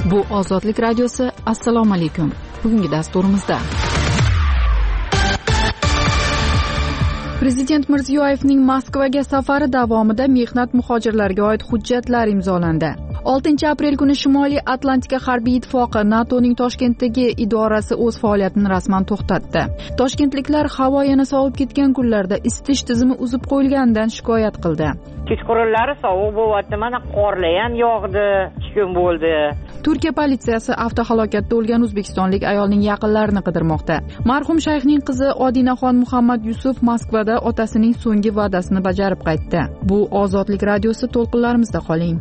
Bu Ozodlik radiosi. Assalomu alaykum. Bugungi dasturimizda Prezident Mirziyoyevning Moskvaga safari davomida mehnat muhojirlariga oid hujjatlar imzolandi. 6 aprel kuni Shimoliy Atlantika harbiy ittifoqi NATOning Toshkentdagi idorasi o'z faoliyatini rasman to'xtatdi. Toshkentliklar havo yana sovib ketgan kunlarda isitish tizimi uzib qo'yilganidan shikoyat qildi. Kechqurunlari sovuq bo'lyapti, mana qorlar ham yog'di, 2 kun bo'ldi. Turkiya politsiyasi avtohalokatda o'lgan o'zbekistonlik ayolning yaqinlarini qidirmoqda. Marhum shayxning qizi Odinaxon Muhammad Yusuf Moskvada otasining so'nggi va'dasini bajarib qaytdi. Bu Ozodlik radiosi, to'lqinlarimizda qoling.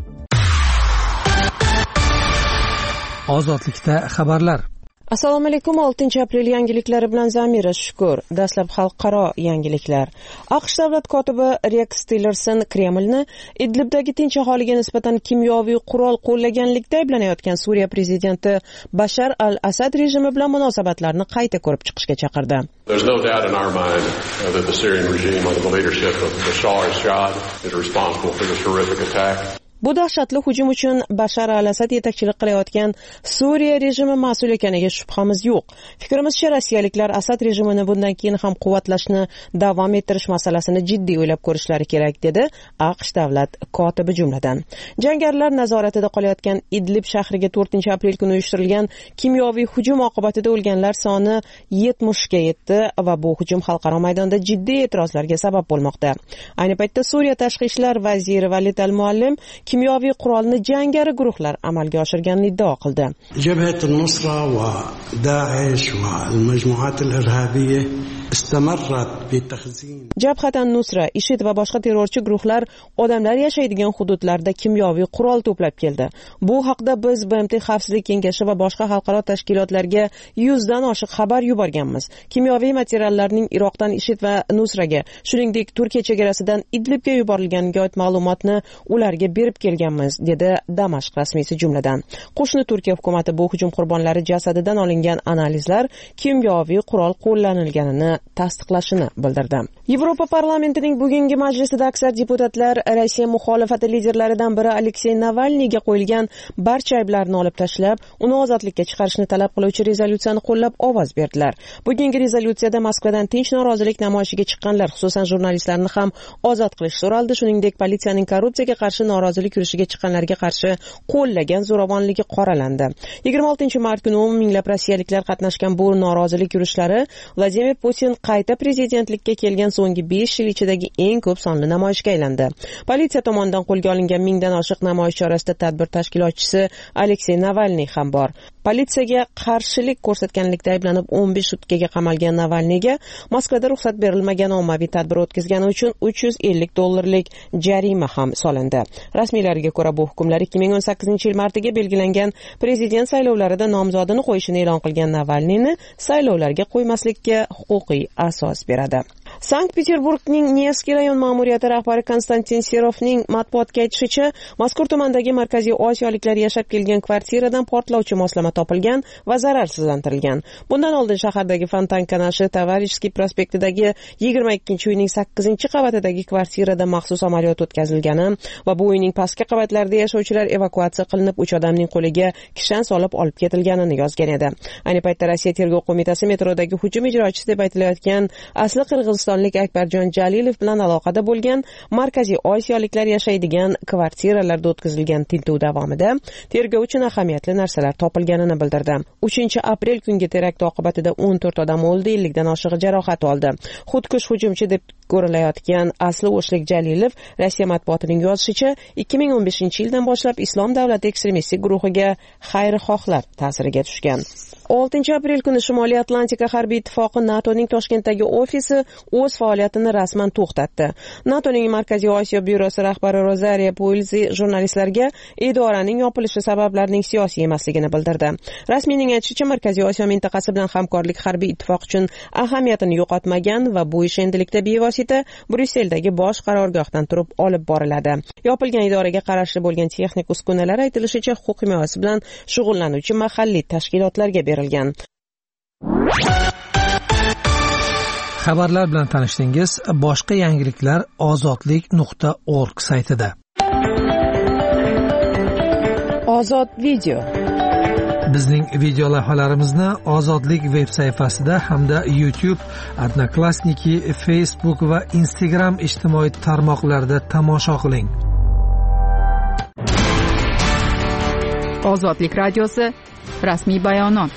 Ozodlikda xabarlar. Assalomu alaykum. 6 aprel yangiliklari bilan Zamira Shukur. Dastlab xalqaro yangiliklar. AQSh davlat kotibi Rex Tillerson Kremlni Idlibdagi tinch aholiga nisbatan kimyoviy qurol qo'llaganlikda ayblanayotgan Suriya prezidenti Bashar al-Asad rejimi bilan munosabatlarni qayta ko'rib chiqishga chaqirdi. There's no doubt in our mind that the Syrian regime under the leadership of Bashar al-Assad is responsible for this horrific attack. Bu dahshatli hujum uchun Bashar al-Asad yetakchilik qilayotgan Suriya rejimi mas'ul ekaniga shubhamiz yo'q. Fikrimizcha, rossiyaliklar Asad rejimini bundan keyin ham quvvatlashni davom ettirish masalasini jiddiy o'ylab ko'rishlari kerak, dedi AQSh davlat kotibi. Jumladan, jangarilar nazoratida qolayotgan Idlib shahriga 4 aprel kuni uyushtirilgan kimyoviy hujum oqibatida o'lganlar soni 70 ga yetdi va bu hujum xalqaro maydonda jiddiy e'tirozlarga sabab bo'lmoqda. Ayni paytda Suriya tashqi ishlar vaziri Valid al-Muallim kimyoviy qurolni jangari guruhlar amalga oshirganini iddao qildi. Jabhat an-Nusra va Daesh va al-majmuat al-irhabiyya istamarrat bi takhzin. Jabhat an-Nusra, IShID va boshqa terrorchi guruhlar odamlar yashaydigan hududlarda kimyoviy qurol to'plab keldi. Bu haqda biz BMT Xavfsizlik kengashi va boshqa xalqaro tashkilotlarga 100 dan oshiq xabar yuborganmiz. Kimyoviy materiallarning Iroqdan IShID va Nusraga, shuningdek Turkiya chegarasidan Idlibga yuborilganiga oid ma'lumotni ularga berib kelganmiz, dedi Damashq rasmiysi. Jumladan, qo'shni Turkiya hukumatı bu hujum qurbonlari jasadidan olingan analizlar kimyoviy qurol qo'llanilganini tasdiqlashini bildirdi. Yevropa parlamentining bugungi majlisida aksar deputatlar Rossiya muxolifati liderlaridan biri Aleksey Navalniyga qo'yilgan barcha ayblarni olib tashlab, uni ozodlikka chiqarishni talab qiluvchi rezolyutsiyani qo'llab ovoz berdilar. Bugungi rezolyutsiyada Moskvadan tinch norozilik namoyishiga chiqqanlar, xususan jurnalistlarni ham ozod qilish so'raldi. Shuningdek, politsiyaning korrupsiyaga qarshi norozilik yurishiga chiqqanlarga qarshi qo'llagan zo'ravonligi qoralandi. 26 mart kuni minglab rossiyaliklar qatnashgan bu norozilik yurishlari Vladimir Putin qayta prezidentlikka kelgan so'nggi 5 yil ichidagi eng ko'p sonli namoyishga aylandi. Politsiya tomonidan qo'lga olingan 1000 dan oshiq namoyishchi orasida tadbir tashkilotchisi Aleksey Navalniy ham bor. Politsiyaga qarshilik ko'rsatganlikda ayblanib 15 sutkaga qamalgan Navalniyga Moskvada ruxsat berilmagan ommaviy tadbir o'tkazgani uchun $350 jarima ham solindi. Rasmiylarga ko'ra, bu hukmlar 2018 yil martiga belgilangan prezident saylovlarida nomzodini qo'yishini e'lon qilgan Navalniyni saylovlarga qo'ymaslikka huquqiy asos beradi. Sankt-Peterburgning Nevskiy rayon ma'muriyati rahbari Konstantin Serovning matbuotga aytishicha, mazkur tumandagi Markaziy Osiyoliklar yashab kelgan kvartiradan portlovchi moslama topilgan va zararsizlantirilgan. Bundan oldin shahardagi Fontanka nashri Tovarishskiy prospektidagi 22-uyning 8-qavatidagi kvartirada maxsus amaliyot o'tkazilgani va bu uyning pastki qavatlarida yashovchilar evakuatsiya qilinib, 3 odamning qo'liga kishan solib olib ketilganini yozgan edi. Ayni paytda Rossiya tergov qo'mitasi metrodagi hujum ijrochisi deb aytilayotgan asli qirg'izistonlik Akbarjon Jalilov bilan aloqada bo'lgan Markaziy Osiyoliklar yashaydigan kvartiralarda o'tkazilgan tintuv davomida tergov uchun ahamiyatli narsalar topilganini bildirdi. 3 aprel kungi terakt oqibatida 14 odam o'ldi, 50 dan oshig'i jarohat oldi. Xudkush hujumchi deb ko'rilayotgan asli o'shlik Jalilov Rossiya matbuotining yozishicha 2015-yildan boshlab Islom davlati ekstremistik guruhiga xayrixohlar ta'siriga tushgan. 6 aprel kuni Shimoliy Atlantika harbiy ittifoqi NATOning Toshkentdagi ofisi o'z faoliyatini rasman to'xtatdi. NATOning Markaziy Osiyo byurosi rahbari Rosaria Puelzi jurnalistlarga idoraning yopilishi sabablarining siyosiy emasligini bildirdi. Rasmiyning aytishicha, Markaziy Osiyo mintaqasi bilan hamkorlik harbiy ittifoq uchun ahamiyatini yo'qotmagan va bu ish endilikda bevosita Bryusseldagi bosh qarorgohdan turib olib boriladi. Yopilgan idoraga qarashli bo'lgan texnik uskunalar aytilishicha huquq himoyasi bilan shug'ullanuvchi mahalliy tashkilotlarga berilgan. Xabarlar bilan tanishdingiz. Boshqa yangiliklar ozodlik.org saytida. Ozod video. Bizning video lavhalarimizni Ozodlik veb sayfasida hamda YouTube, Odnoklassniki, Facebook va Instagram ijtimoiy tarmoqlarida tomosha qiling. Ozodlik radiosi rasmiy bayonot.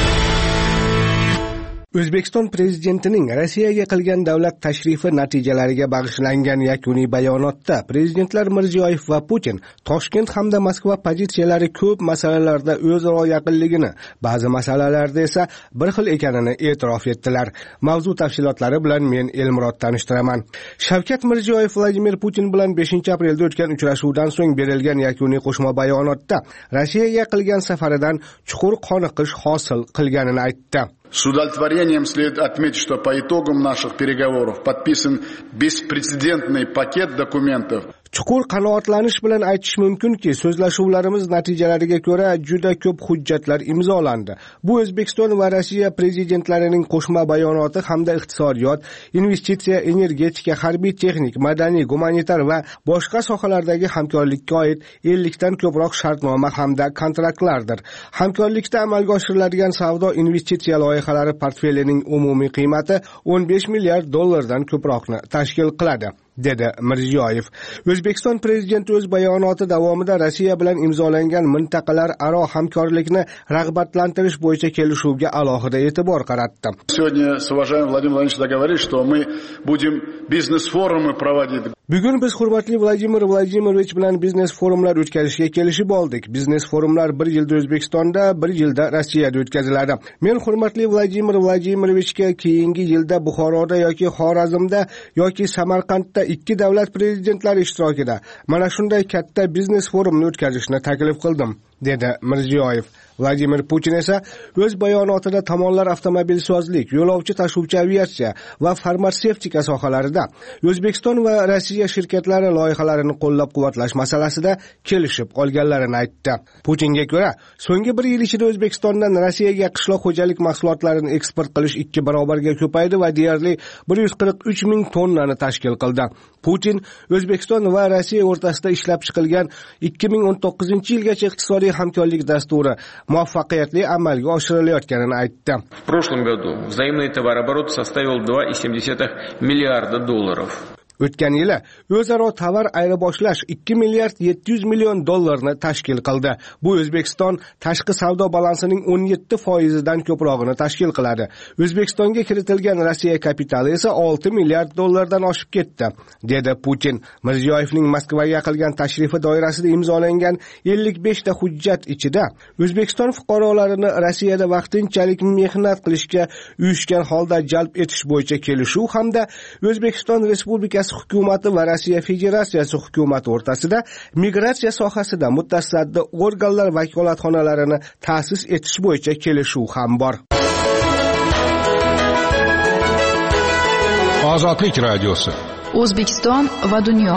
O'zbekiston prezidentining Rossiyaga qilgan davlat tashrifi natijalariga bag'ishlangan yakuniy bayonotda prezidentlar Mirziyoyev va Putin Toshkent hamda Moskva pozitsiyalari ko'p masalalarda o'zaro yaqinligini, ba'zi masalalarda esa bir xil ekanini e'tirof etdilar. Mavzu tafsilotlari bilan men Elmurod tanishtiraman. Shavkat Mirziyoyev Vladimir Putin bilan 5-aprelda o'tgan uchrashuvdan so'ng berilgan yakuniy qo'shma bayonotda Rossiyaga qilgan safaridan chuqur qoniqish hosil qilganini aytdi. С удовлетворением следует отметить, что по итогам наших переговоров подписан беспрецедентный пакет документов. Chuqur qanoatlanish bilan aytish mumkinki, so'zlashuvlarimiz natijalariga ko'ra juda ko'p hujjatlar imzolandi. Bu O'zbekiston va Rossiya prezidentlarining qo'shma bayonoti hamda iqtisodiyot, investitsiya, energetika, harbiy texnik, madaniy, gumanitar va boshqa sohalardagi hamkorlikka oid 50 dan ko'proq shartnoma hamda kontraktlardir. Hamkorlikda amalga oshiriladigan savdo investitsiya loyihalari portfelining umumiy qiymati 15 milliard dollardan ko'proqni tashkil qiladi, dedi Mirziyoyev. O'zbekiston prezidenti o'z bayonoti davomida Rossiya bilan imzolangan mintaqalararo hamkorlikni rag'batlantirish bo'yicha kelishuvga alohida e'tibor qaratdi. Сегодня с уважаемым Владимиром Владимировичем договорились, что мы будем бизнес-форумы проводить. Bugun biz hurmatli Vladimir Vladimirovich bilan biznes forumlar o'tkazishga kelishib oldik. Biznes forumlar bir yilda O'zbekistonda, bir yilda Rossiyada o'tkaziladi. Men hurmatli Vladimir Vladimirovichga keyingi yilda Buxoroda yoki Xorazmda yoki Samarqandda 2 davlat prezidentlari ishtirokida mana shunday katta biznes forumni o'tkazishni taklif qildim, dedi Mirziyoyev. Vladimir Putin esa o'z bayonotida tomonlar avtomobilsozlik, yo'lovchi tashuvchi aviatsiya va farmatsevtika sohalarida O'zbekiston va Rossiya shirkatlari loyihalarini qo'llab-quvvatlash masalasida kelishib olganlarini aytdi. Putinga ko'ra, so'nggi 1 yil ichida O'zbekistondan Rossiyaga qishloq xo'jalik mahsulotlarini eksport qilish 2 barobarga ko'paydi va deyarli 143 ming tonnani tashkil qildi. Putin O'zbekiston va Rossiya o'rtasida ishlab chiqilgan 2019-yilgacha iqtisodiy hamkorlik dasturi muvaffaqiyatli amalga oshirilayotganini aytdi. В прошлом году взаимный товарооборот составил 2,7 миллиарда долларов. O'tgan yili o'zaro tovar ayirboshlash 2 milliard 700 million dollarni tashkil qildi. Bu O'zbekiston tashqi savdo balansining 17%dan ko'prog'ini tashkil qiladi. O'zbekistonga kiritilgan Rossiya kapitali esa 6 milliard dollardan oshib ketdi, dedi Putin. Mirziyoyevning Moskvaga qilgan tashrifi doirasida imzolangan 55 ta hujjat ichida O'zbekiston fuqarolarini Rossiyada vaqtinchalik mehnat qilishga uyushgan holda jalb etish bo'yicha kelishuv hamda O'zbekiston Respublikasi hukumati va Rossiya Federatsiyasi hukumati o'rtasida migratsiya sohasida mutasaddi organlar vakolatxonalarini ta'sis etish bo'yicha kelishuv ham bor. Ozodlik radiosi. O'zbekiston va dunyo.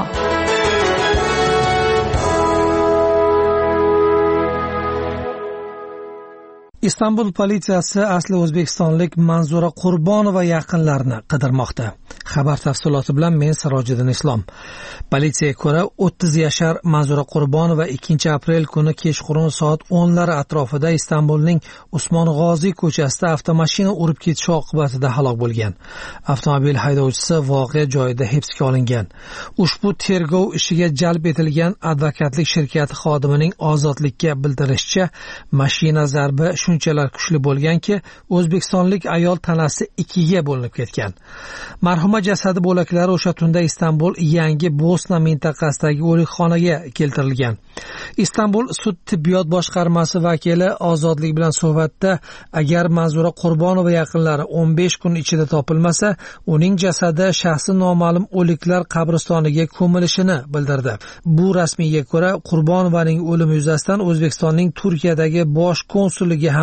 Istanbul politsiyasi asli o'zbekistonlik Manzura Qurbonova yaqinlarini qidirmoqda. Xabar tafsiloti bilan men Sirojiddin Islom. Politsiyaga ko'ra 30 yashar Manzura Qurbonova 2-aprel kuni kechqurun soat 10lar atrofida Istanbulning Usmon G'oziy ko'chasida avtomashina urib ketishi oqibatida halok bo'lgan. Avtomobil haydovchisi voqea joyida hibsga olingan. Ushbu tergov ishiga jalb etilgan advokatlik shirkati xodimining Ozodlikka bildirishicha, mashina zarbi shunchalar kuchli bo'lganki, o'zbekistonlik ayol tanasi 2ga bo'linib ketgan. Marhuma jasadi bo'laklari o'sha tunda Istanbul yangi Bosna mintaqasidagi o'likxonaga keltirilgan. Istanbul sud tibbiyot boshqarmasi vakili Ozodlik bilan suhbatda agar Manzura Qurbonova yaqinlari 15 kun ichida topilmasa, uning jasadi shaxsi noma'lum o'liklar qabristoniga ko'milishini bildirdi. Bu rasmiyga ko'ra Qurbonovaning o'limi yuzasidan O'zbekistonning Turkiyadagi bosh konsulligi ham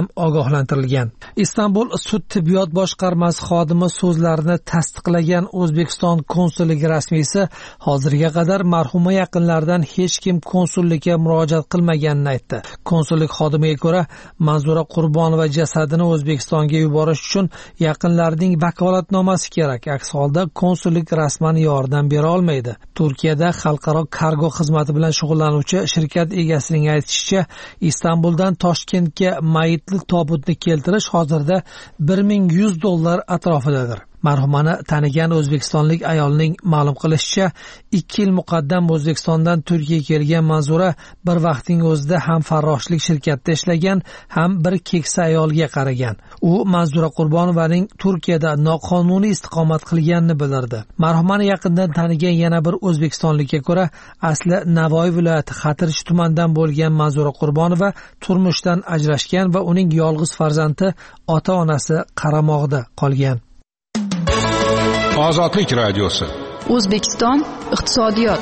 ham ogohlantirilgan. Istanbul sud tibbiyot boshqarmasi xodimi so'zlarini tasdiqlagan O'zbekiston konsulligi rasmiysi hozirga qadar marhuma yaqinlaridan hech kim konsullikka murojaat qilmaganini aytdi. Konsullik xodimiga ko'ra, Manzura Qurbonova jasadini O'zbekistonga yuborish uchun yaqinlarining vakolatnomasi kerak. Aks holda konsullik rasman yordam bera olmaydi. Turkiyada xalqaro kargo xizmati bilan shug'ullanuvchi shirkat egasining aytishicha, Istanbuldan Toshkentga mayitli tobutni keltirish hozirda $1100 atrofidadir. Marhumani tanigan o'zbekistonlik ayolning ma'lum qilishicha, 2 yil muqaddam O'zbekistondan Turkiyaga kelgan Manzura bir vaqtning o'zida ham farroshlik shirkatida ishlagan, ham bir keksa ayolga qaragan. U Manzura Qurbonovaning Turkiyada noqonuniy istiqomat qilganini bildirdi. Marhumani yaqindan tanigan yana bir o'zbekistonlikka ko'ra, asli Navoiy viloyati Xatirchi tumanidan bo'lgan Manzura Qurbonova turmushdan ajrashgan va uning yolg'iz farzandi ota-onasi qaramog'ida qolgan. Ozodlik radiosi. O'zbekiston iqtisodiyot.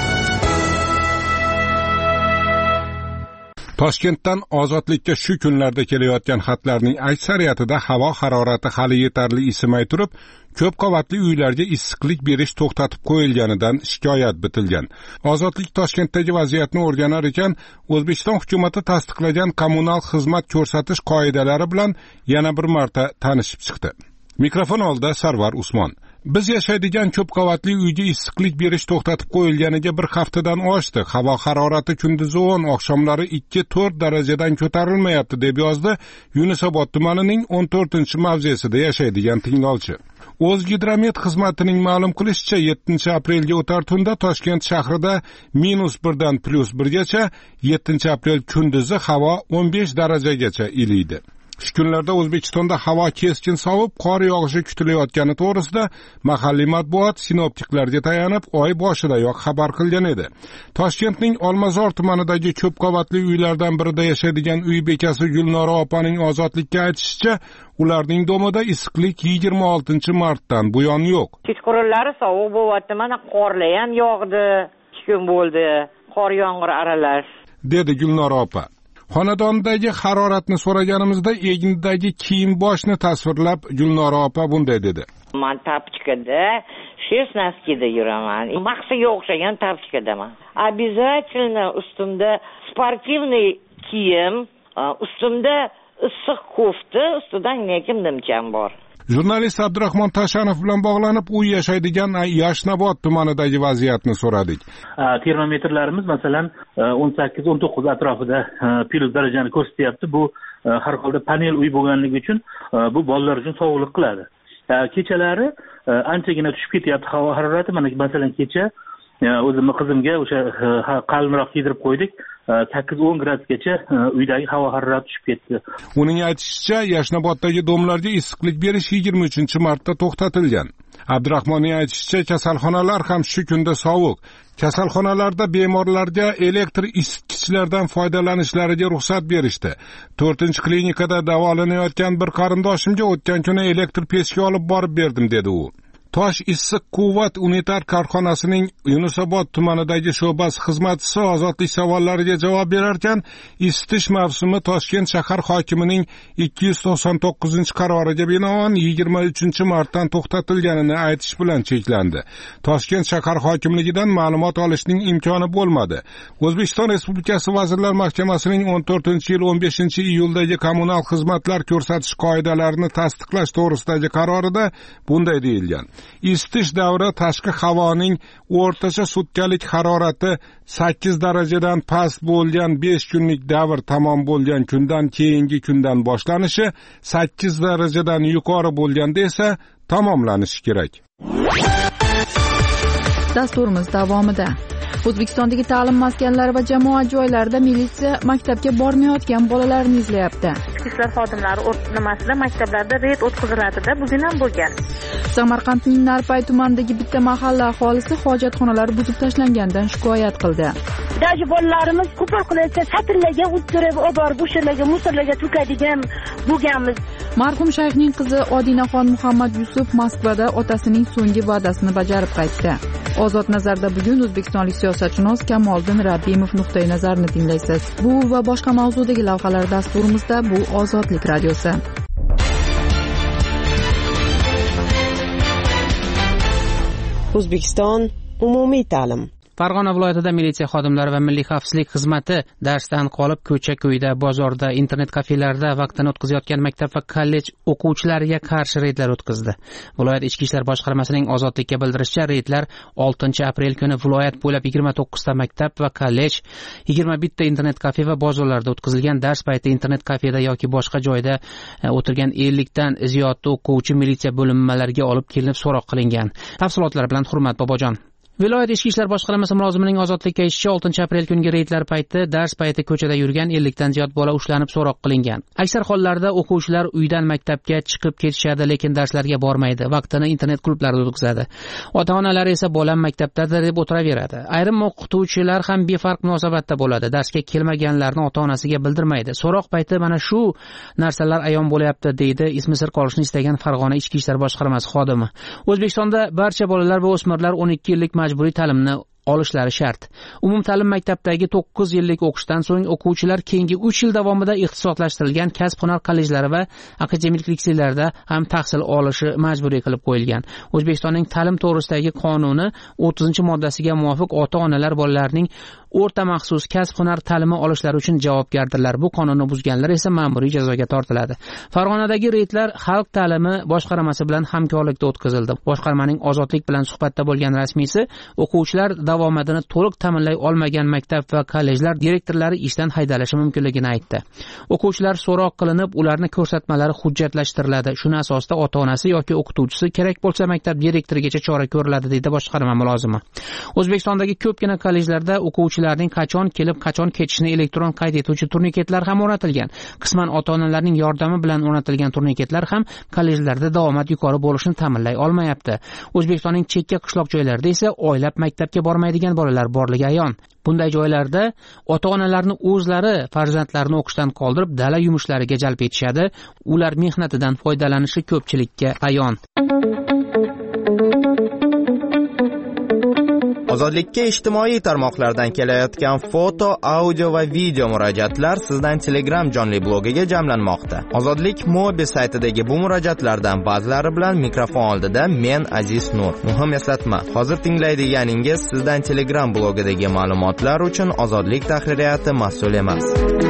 Toshkentdan Ozodlikka shu kunlarda kelayotgan xatlarning aksariyatida havo harorati hali yetarli isimay turib, ko'p qavatli uylarga issiqlik berish to'xtatib qo'yilganidan shikoyat bitilgan. Ozodlik Toshkentdagi vaziyatni o'rganar ekan, O'zbekiston hukumati tasdiqlagan kommunal xizmat ko'rsatish qoidalari bilan yana bir marta tanishib chiqdi. Mikrofon oldida Sarvar Usmon. Biz yashaydigan ko'p qavatli uyga issiqlik berish to'xtatib qo'yilganiga bir haftadan oshdi. Havo harorati kunduzi 10, oqshomlari 2-4 darajadan ko'tarilmayapti deb yozdi Yunusobod tumanining 14-mavzesida yashaydigan tinglovchi. O'zgidromet xizmatining ma'lum qilishicha, 7-aprelga o'tar tunda Toshkent shahrida -1 dan +1gacha, 7-aprel kunduzi havo 15 darajagacha iliydi. Shu kunlarda O'zbekistonda havo keskin sovib, qor yog'ishi kutilayotgani to'g'risida mahalliy matbuot sinoptiklarga tayanib, oy boshidayoq xabar qilgan edi. Toshkentning Olmazor tumanidagi ko'p qavatli uylardan birida yashaydigan uy bekasi Gulnora opaning Ozodlikka aytishicha, ularning domida issiqlik 26-martdan buyon yo'q. Kechqurunlari sovuq bo'lyapti, mana qorlar ham yog'di, 2 kun bo'ldi, qor yomg'ir aralash, dedi Gulnora opa. Xonadondagi haroratni so'raganimizda egnidagi kiyim-boshni tasvirlab Gulnora opa bunday dedi. Men tapchikada, shesnaskida yuraman. Maqsaga o'xshagan tapchikadaman. Обязательно ustimda sportivniy kiyim, ustimda issiq kofta, ustidan nekim nimcham bor. Jurnalist Abdurahmon Tashanov bilan bog'lanib, u yashaydigan Yashnobod tumanidagi vaziyatni so'radik. Termometrlarimiz masalan 18-19 atrofida plus darajani ko'rsatyapti. Bu har holda panel uy bo'lganligi uchun bu bolalar uchun sovuqlik qiladi. Kechalari anchagina tushib ketyapti havo harorati. Mana masalan kecha o'zimni qizimga o'sha qalinroq kiydirib qo'ydik. 8-10 gradusgacha uydagi havo harorati tushib ketdi. Uning aytishicha, Yashnoboddagi domlarga issiqlik berish 23-martda to'xtatilgan. Abdurahmonning aytishicha, kasalxonalar ham shu kunda sovuq. Kasalxonalarda bemorlarga elektr isitgichlardan foydalanishlariga ruxsat berishdi. 4-klinikada davolanayotgan bir qarindoshimga o'tgan kuni elektr pechka olib borib berdim, dedi u. Tosh issiq quvvat unitar korxonasining Yunusobod tumanidagi sho'basi xizmatchisi ozodlik savollariga javob berarkan, isitish mavsumi Toshkent shahar hokimining 299-qaroriga binoan 23-martdan to'xtatilganini aytish bilan cheklandi. Toshkent shahar hokimligidan ma'lumot olishning imkoni bo'lmadi. O'zbekiston Respublikasi Vazirlar Mahkamasining 14-yil 15-iyuldagi kommunal xizmatlar ko'rsatish qoidalarini tasdiqlash to'g'risidagi qarorida bunday deyilgan. Isitish davri tashqi havoning o'rtacha sutkalik harorati 8 darajadan past bo'lgan 5 kunlik davr tamom bo'lgan kundan keyingi kundan boshlanishi, 8 darajadan yuqori bo'lganda esa tamomlanishi kerak. Dasturimiz davomida O'zbekistondagi ta'lim maskanlari va jamoat joylarida militsiya maktabga bormayotgan bolalarni izlayapti. Ichki ishlar xodimlari nimasida maktablarda reyd o'tkaziladi-da, bugun ham bo'lgan. Samarqandning Narpay tumanidagi bitta mahalla aholisi hojatxonalar buzib tashlanganidan shikoyat qildi. Daji bolalarimiz ko'par qilayotsa satrlarga o'tirib, olib borib o'shalarga musorlarga to'kadigan bo'lganmiz. Marhum shayxning qizi Odinaxon Muhammad Yusuf Moskvada otasining so'nggi va'dasini bajarib qaytdi. Ozod nazarda bugun o'zbekistonlik siyosatshunos Kamoliddin Rabbimov nuqtai nazarini tinglaysiz. Bu va boshqa mavzudagi lavhalar dasturimizda bu Ozodlik radiosi. O'zbekiston umumiy ta'lim. Farg'ona viloyatida militsiya xodimlari va milliy xavfsizlik xizmati darsdan qolib ko'cha-ko'yda, bozorda, internet kafelarida vaqtini o'tkazayotgan maktab va kollej o'quvchilariga qarshi reydlar o'tkazdi. Viloyat ichki ishlar boshqarmasining Ozodlikka bildirishicha, reydlar 6-aprel kuni viloyat bo'ylab 29 ta maktab va kollej, 21 ta internet kafe va bozorlarda o'tkazilgan. Dars payti internet kafeda yoki boshqa joyda o'tirgan 50 dan ziyod o'quvchi militsiya bo'linmalariga olib kelinib so'roq qilingan. Tafsilotlar bilan Hurmat Bobojon. Viloyat ichki ishlar boshqarmasi mulozimining Ozodlikka aytishicha, 6-aprel kungi reydlar payti dars payti ko'chada yurgan 50 dan ziyod bola ushlanib so'roq qilingan. Aksar hollarda o'quvchilar uydan maktabga chiqib ketishadi, lekin darslarga bormaydi, vaqtini internet klublarida o'tkazadi. Ota-onalar esa bolam maktabdadir deb o'tiraveradi. Ayrim o'qituvchilar ham befarq munosabatda bo'ladi, darsga kelmaganlarni ota-onasiga bildirmaydi. So'roq payti mana shu narsalar ayon bo'lyapti, deydi ismi sir qolishni istagan Farg'ona ichki ishlar boshqarmasi xodimi. O'zbekistonda barcha bolalar va o'smirlar 12 yillik majburiy ta'limni olishlari shart. Umumta'lim maktabdagi 9 yillik o'qishdan so'ng o'quvchilar keyingi 3 yil davomida ixtisoslashtirilgan kasb-hunar kollejlari va akademik litseylarda ham tahsil olishi majburiy qilib qo'yilgan. O'zbekistonning ta'lim to'g'risidagi qonuni 30-moddasiga muvofiq ota-onalar bolalarning o'rta maxsus kasb-hunar ta'limi olishlari uchun javobgardirlar. Bu qonunni buzganlar esa ma'muriy jazoga tortiladi. Farg'onadagi reydlar xalq ta'limi boshqarmasi bilan hamkorlikda o'tkazildi. Boshqarmaning Ozodlik bilan suhbatda bo'lgan rasmiysi o'quvchilar davomatini to'liq ta'minlay olmagan maktab va kollejlar direktorlari ishdan haydalishi mumkinligini aytdi. O'quvchilar so'roq qilinib, ularning ko'rsatmalari hujjatlashtiriladi. Shuni asosida ota-onasi yoki o'qituvchisi, kerak bo'lsa maktab direktorigacha chora ko'riladi, deydi boshqarma mulozimi. O'zbekistondagi ko'pgina kollejlarda o'quvchilarning qachon kelib, qachon ketishini elektron qayd etuvchi turniketlar ham o'rnatilgan. Qisman ota-onalarning yordami bilan o'rnatilgan turniketlar ham kollejlarda davomat yuqori bo'lishini ta'minlay olmayapti. O'zbekistonning chekka qishloq joylarida esa oylab maktabga bormaydigan bolalar borligi ayon. Bunday joylarda ota-onalarni o'zlari farzandlarini o'qishdan qoldirib, dala yumushlariga jalb etishadi. Ular mehnatidan foydalanishi ko'pchilikka ayon. Ozodlikka ijtimoiy tarmoqlardan kelayotgan foto, audio va video murojaatlar sizdan Telegram jonli blogiga jamlanmoqda. Ozodlik Mobi saytidagi bu murojaatlardan ba'zilari bilan mikrofon oldida men Aziz Nur. Muhim eslatma, hozir tinglaydiganingiz sizdan Telegram blogidagi ma'lumotlar uchun Ozodlik tahririyati mas'ul emas.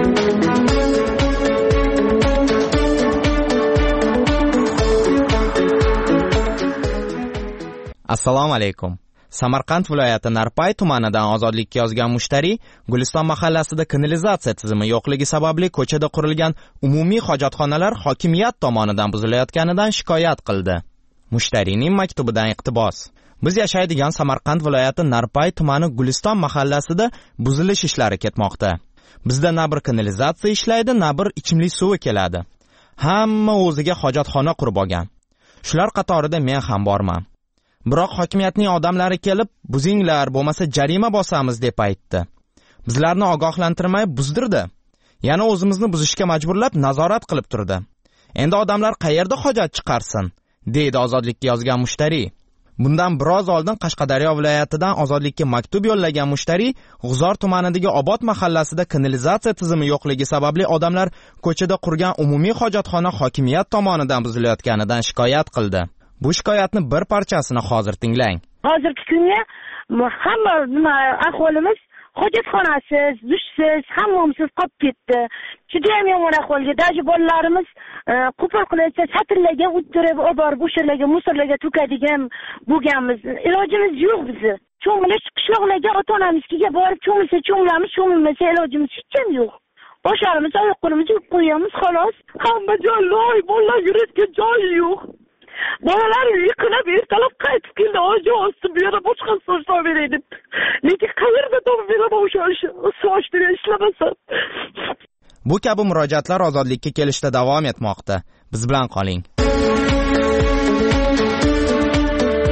Assalomu alaykum. Samarqand viloyati Narpay tumanidan Ozodlikka yozgan mushtariy Guliston mahallasida kanalizatsiya tizimi yo'qligi sababli ko'chada qurilgan umumiy hojatxonalar hokimiyat tomonidan buzilayotganidan shikoyat qildi. Mushtariyning maktubidan iqtibos. Biz yashaydigan Samarqand viloyati Narpay tumani Guliston mahallasida buzilish ishlari ketmoqda. Bizda na bir kanalizatsiya ishlaydi, na bir ichimlik suvi keladi. Hamma o'ziga hojatxona qurib olgan. Shular qatorida men ham borman. Biroq hokimiyatning odamlari kelib, buzinglar, bo'lmasa jarima bosamiz deb aytdi. Bizlarni ogohlantirmay buzdirdi. Yana o'zimizni buzishga majburlab nazorat qilib turdi. Endi odamlar qayerda hojat chiqarsin, deydi Ozodlikka yozgan mushtariy. Bundan biroz oldin Qashqadaryo viloyatidan Ozodlikka maktub yo'llagan mushtariy G'uzor tumanidagi Obod mahallasida kanalizatsiya tizimi yo'qligi sababli odamlar ko'chada qurgan umumiy hojatxona hokimiyat tomonidan buzilayotganidan shikoyat qildi. Bu shikoyatni bir parchasini hozir tinglang. Hozirgi kunga hamma ahvolimiz hojatxonasiz, dushsiz, hammomsiz qolib ketdi. Juda ham yomon ahvolga, daji bolalarimiz qo'pol qilayotsa satrlarga o'tirib, oborib o'shalarga musorlarga to'kadigan bo'lganmiz. Ilojimiz yo'q bizni. Cho'milish qishloqlarga ota-onamizga borib cho'milamiz, cho'milmasa ilojimiz hech ham yo'q. Boshlarimiz, oyoq qo'limizni yuvib qo'yamiz, xolos. Hamma joy loy, bolalar yuradigan joy yo'q. Bolalar yiqilib ertalab qaytib keldi, oyoq osti bu yerda boshqa so'zlar beraydi. Lekin qayerda topib beraman o'sha so'zlar ishlamasa. Bu kabi murojaatlar Ozodlikka kelishda davom etmoqda. Biz bilan qoling.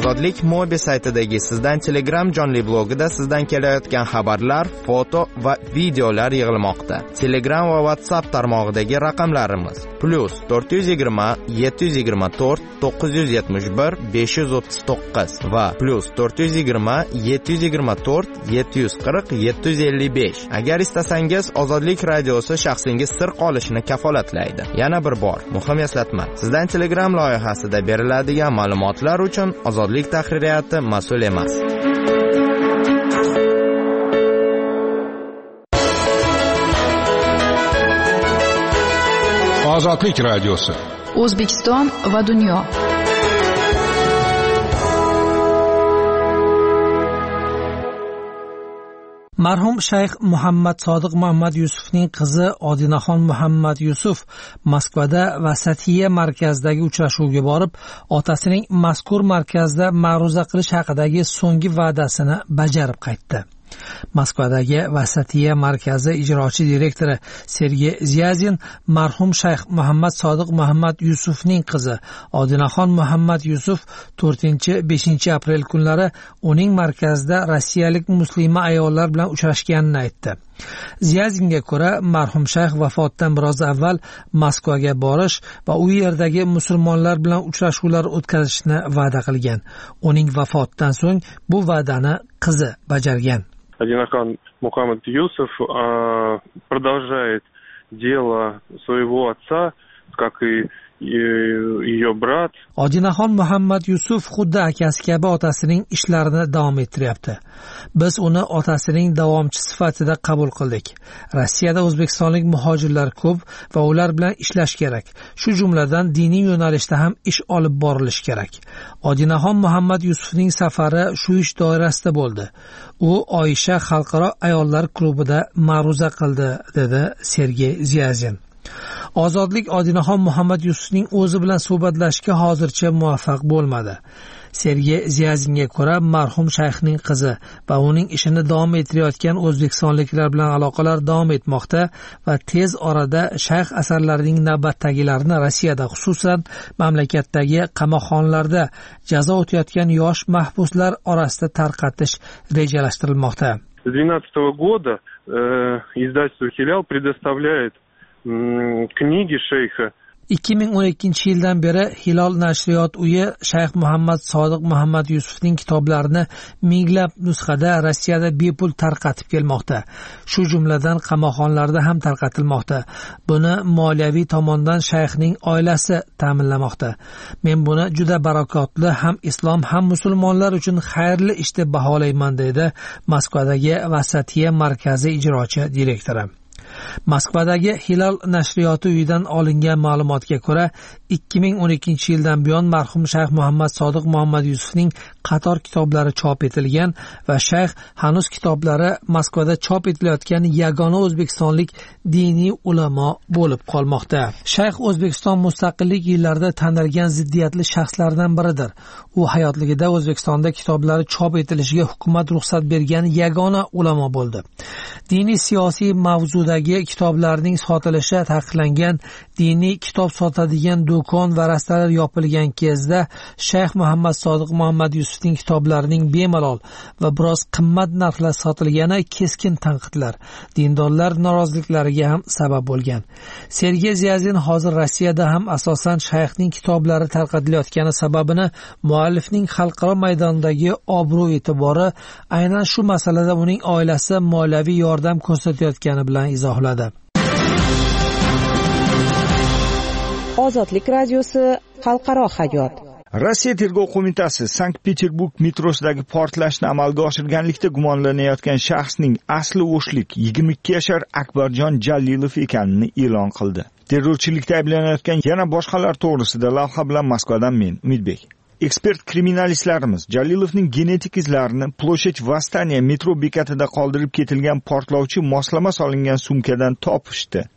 Ozodlik Mobi saytidagi Sizdan Telegram jonli blogida sizdan kelayotgan xabarlar, foto va videolar yig'ilmoqda. Telegram va WhatsApp tarmog'idagi raqamlarimiz +420 724 971 539 va +420 724 740 755. Agar istasangiz, Ozodlik radiosi shaxsingiz sir qolishini kafolatlaydi. Yana bir bor, muhim eslatma. Sizdan Telegram loyihasida beriladigan ma'lumotlar uchun Ozodlik tahririyati mas'ul emas. Ozodlik radiosi. O'zbekiston va dunyo. Marhum Shayx Muhammad Sodiq Muhammad Yusufning qizi Odinaxon Muhammad Yusuf Moskvada Vasatiya markazidagi uchrashuvga borib, otasining mazkur markazda ma'ruza qilish haqidagi so'nggi va'dasini bajarib qaytdi. Moskvadagi Vasatiya markazi ijrochi direktori Sergey Zyazin marhum Shayx Muhammad Sodiq Muhammad Yusufning qizi Odinaxon Muhammad Yusuf 4-5 aprel kunlari uning markazida rossiyalik muslima ayollar bilan uchrashganini aytdi. Zyazinga ko'ra, marhum shayx vafotidan biroz avval Moskvaga borish va u yerdagi musulmonlar bilan uchrashuvlar o'tkazishni va'da qilgan. Uning vafotidan so'ng bu va'dani qizi bajargan. Одинахан Мухаммад Юсуф продолжает дело своего отца, как и ее брат. Odinaxon Muhammad Yusuf xuddi akasi kabi otasining ishlarini davom ettiryapti. Biz uni otasining davomchi sifatida qabul qildik. Rossiyada o'zbekistonlik muhojirlar ko'p va ular bilan ishlash kerak. Shu jumladan diniy yo'nalishda ham ish olib borilishi kerak. Odinaxon Muhammad Yusufning safari shu ish doirasida bo'ldi. U Oyisha xalqaro ayollar klubida ma'ruza qildi, dedi Sergey Zyazin. Ozodlik Odinaxon Muhammad Yusufning o'zi bilan suhbatlashishga hozircha muvaffaq bo'lmadi. Sergey Zyazinga ko'ra, marhum shayxning qizi va uning ishini davom ettirayotgan o'zbekistonliklar bilan aloqalar davom etmoqda va tez orada shayx asarlarining navbatdagilarini Rossiyada, xususan mamlakatdagi qamoqxonalarda jazo o'tayotgan yosh mahbuslar orasida tarqatish rejalashtirilmoqda. С 2012 года издательство «Хилал» предоставляет kniги shayxa. 2012-yildan beri Hilol nashriyot uyi Shayx Muhammad Sodiq Muhammad Yusufning kitoblarini minglab nusxada Rossiyada bepul tarqatib kelmoqda. Shu jumladan qamoqxonalarda ham tarqatilmoqda. Buni moliyaviy tomondan shayxning oilasi ta'minlamoqda. Men buni juda barakotli, ham islom ham musulmonlar uchun xayrli ish deb baholayman, dedi Moskvadagi Vasatiya markazi ijrochi direktori. Moskvadagi Hilol nashriyoti uyidan olingan ma'lumotga ko'ra, 2012-yildan buyon marhum Shayx Muhammad Sodiq Muhammad Yusufning qator kitoblari chop etilgan va shayx hanuz kitoblari Moskvada chop etilayotgan yagona o'zbekistonlik diniy ulamo bo'lib qolmoqda. Shayx O'zbekiston mustaqillik yillarida tanilgan ziddiyatli shaxslardan biridir. U hayotligida O'zbekistonda kitoblari chop etilishiga hukumat ruxsat bergan yagona ulamo bo'ldi. Diniy siyosiy mavzudagi kitoblarning sotilishi taqiqlangan, diniy kitob sotadigan do'kon va rastalar yopilgan kezda Shayx Muhammad Sodiq Muhammad Yusufning kitoblarining bemalol va biroz qimmat narxda sotilgani keskin tanqidlar, dindorlar noroziliklariga ham sabab bo'lgan. Sergey Zyazin hozir Rossiyada ham asosan shayxning kitoblari tarqatilayotgani sababini muallifning xalqaro maydondagi obro' e'tibori aynan shu masalada uning oilasi moliyaviy yordam ko'rsatayotgani bilan izohladi. Ozodlik radiosi xalqaro hayot. Rossiya tergov qo'mitasi Sankt-Peterburg metrosidagi portlashni amalga oshirganlikda gumonlanayotgan shaxsning asli o'shlik 22 yashar Akbarjon Jalilov ekanini e'lon qildi. Terrorchilikda ayblanayotgan yana boshqalar to'g'risida lavha bilan Moskvadan men Umidbek. Ekspert kriminalistlarimiz Jalilovning genetik izlarini Ploshad Vostaniya metro bekatida qoldirib ketilgan portlovchi moslama solingan sumkadan topishdi.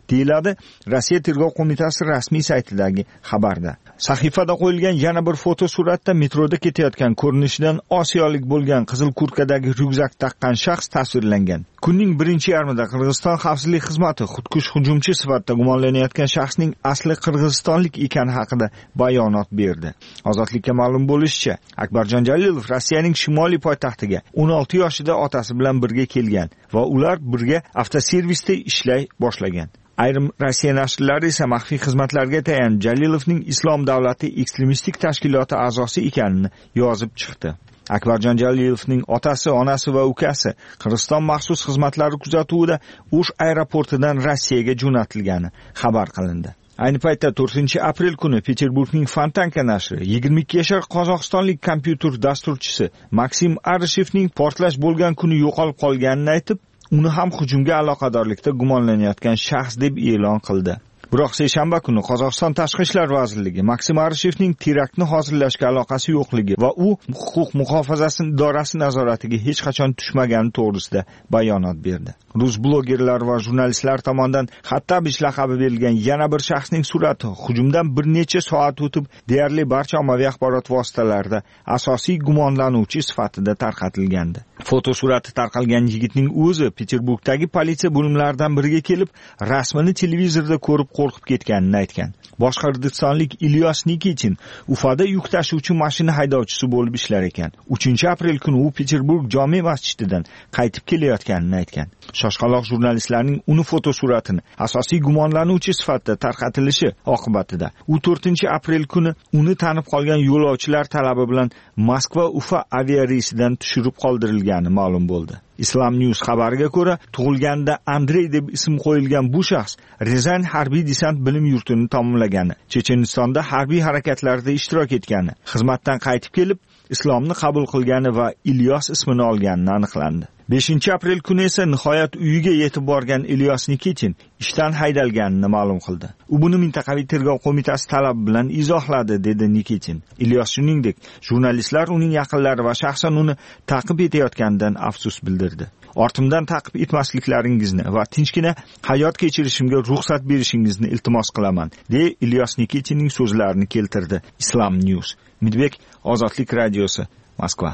deyiladi Rossiya Tergov qo'mitasi rasmiy saytidagi xabarda. Sahifada qo'yilgan yana bir fotosuratda metroda ketayotgan ko'rinishidan osiyolik bo'lgan qizil kurtkadagi ryukzak taqqan shaxs tasvirlangan. Kunning birinchi yarmida Qirg'iziston xavfsizlik xizmati xudkush hujumchi sifatida gumonlanayotgan shaxsning asli qirg'izistonlik ekani haqida bayonot berdi. Ozodlikka ma'lum bo'lishicha, Akbarjon Jalilov Rossiyaning shimoliy poytaxtiga 16 yoshida otasi bilan birga kelgan va ular birga avtoservisda ishlay boshlagan. Ayrim Rossiya nashrlari esa maxfiy xizmatlarga tayanib Jalilovning Islom davlati ekstremistik tashkiloti a'zosi ekanini yozib chiqdi. Akbarjon Jalilovning otasi, onasi va ukasi Qirg'iziston maxsus xizmatlari kuzatuvida O'sh aeroportidan Rossiyaga jo'natilgani xabar qilindi. Ayni paytda 4-aprel kuni Peterburgning Fontanka nashri 22 yashar qozog'istonlik kompyuter dasturchisi Maksim Arishevning portlash bo'lgan kuni yo'qolib qolganini aytib, uni ham hujumga aloqadorlikda gumonlanayotgan shaxs deb e'lon qildi. Biroq seshanba kuni Qozog'iston Tashqi ishlar vazirligi Maksim Arishevning teraktni hozirlashga aloqasi yo'qligi va u huquq muhofazasi idorasi nazoratiga hech qachon tushmagani to'g'risida bayonot berdi. Rus blogerlar va jurnalistlar tomonidan Xattabish laqabi berilgan yana bir shaxsning surati hujumdan bir necha soat o'tib deyarli barcha ommaviy axborot vositalarida asosiy gumonlanuvchi sifatida tarqatilgandi. Fotosurati tarqalgan yigitning o'zi Peterburgdagi politsiya bo'limlaridan biriga kelib, rasmini televizorda ko'rib qo'rqib ketganini aytgan. Boshqa qirg'izistonlik Ilyos Nikichin Ufada yuk tashuvchi mashina haydovchisi bo'lib ishlar ekan. 3-aprel kuni u Peterburg jome masjididan qaytib kelayotganini aytgan. Shoshqaloq jurnalistlarning uni fotosuratini asosiy gumonlanuvchi sifatida tarqatilishi oqibatida u 4-aprel kuni uni tanib qolgan yo'lovchilar talabi bilan Moskva-Ufa aviareysidan tushirib qoldirilgani ma'lum bo'ldi. Islam News xabariga ko'ra, tug'ilganda Andrey deb ism qo'yilgan bu shaxs Rezan harbiy desant bilim yurtini tamomlagani, Chechenistonda harbiy harakatlarda ishtirok etgani, xizmatdan qaytib kelib, islomni qabul qilgani va Ilyos ismini olgani aniqlandi. 5-aprel kuni esa nihoyat uyiga yetib borgan Ilyos Nikichin ishdan haydalganini ma'lum qildi. U buni mintaqaviy tergov qo'mitasi talabi bilan izohladi, dedi Nikichin. Ilyos shuningdek, jurnalistlar uning yaqinlari va shaxsan uni ta'qib etayotganidan afsus bildirdi. Ortimdan ta'qib etmasliklaringizni va tinchgina hayot kechirishimga ruxsat berishingizni iltimos qilaman, deya Ilyos Nikichinning so'zlarini keltirdi Islam News. Midbek, Ozodlik radiosi, Moskva.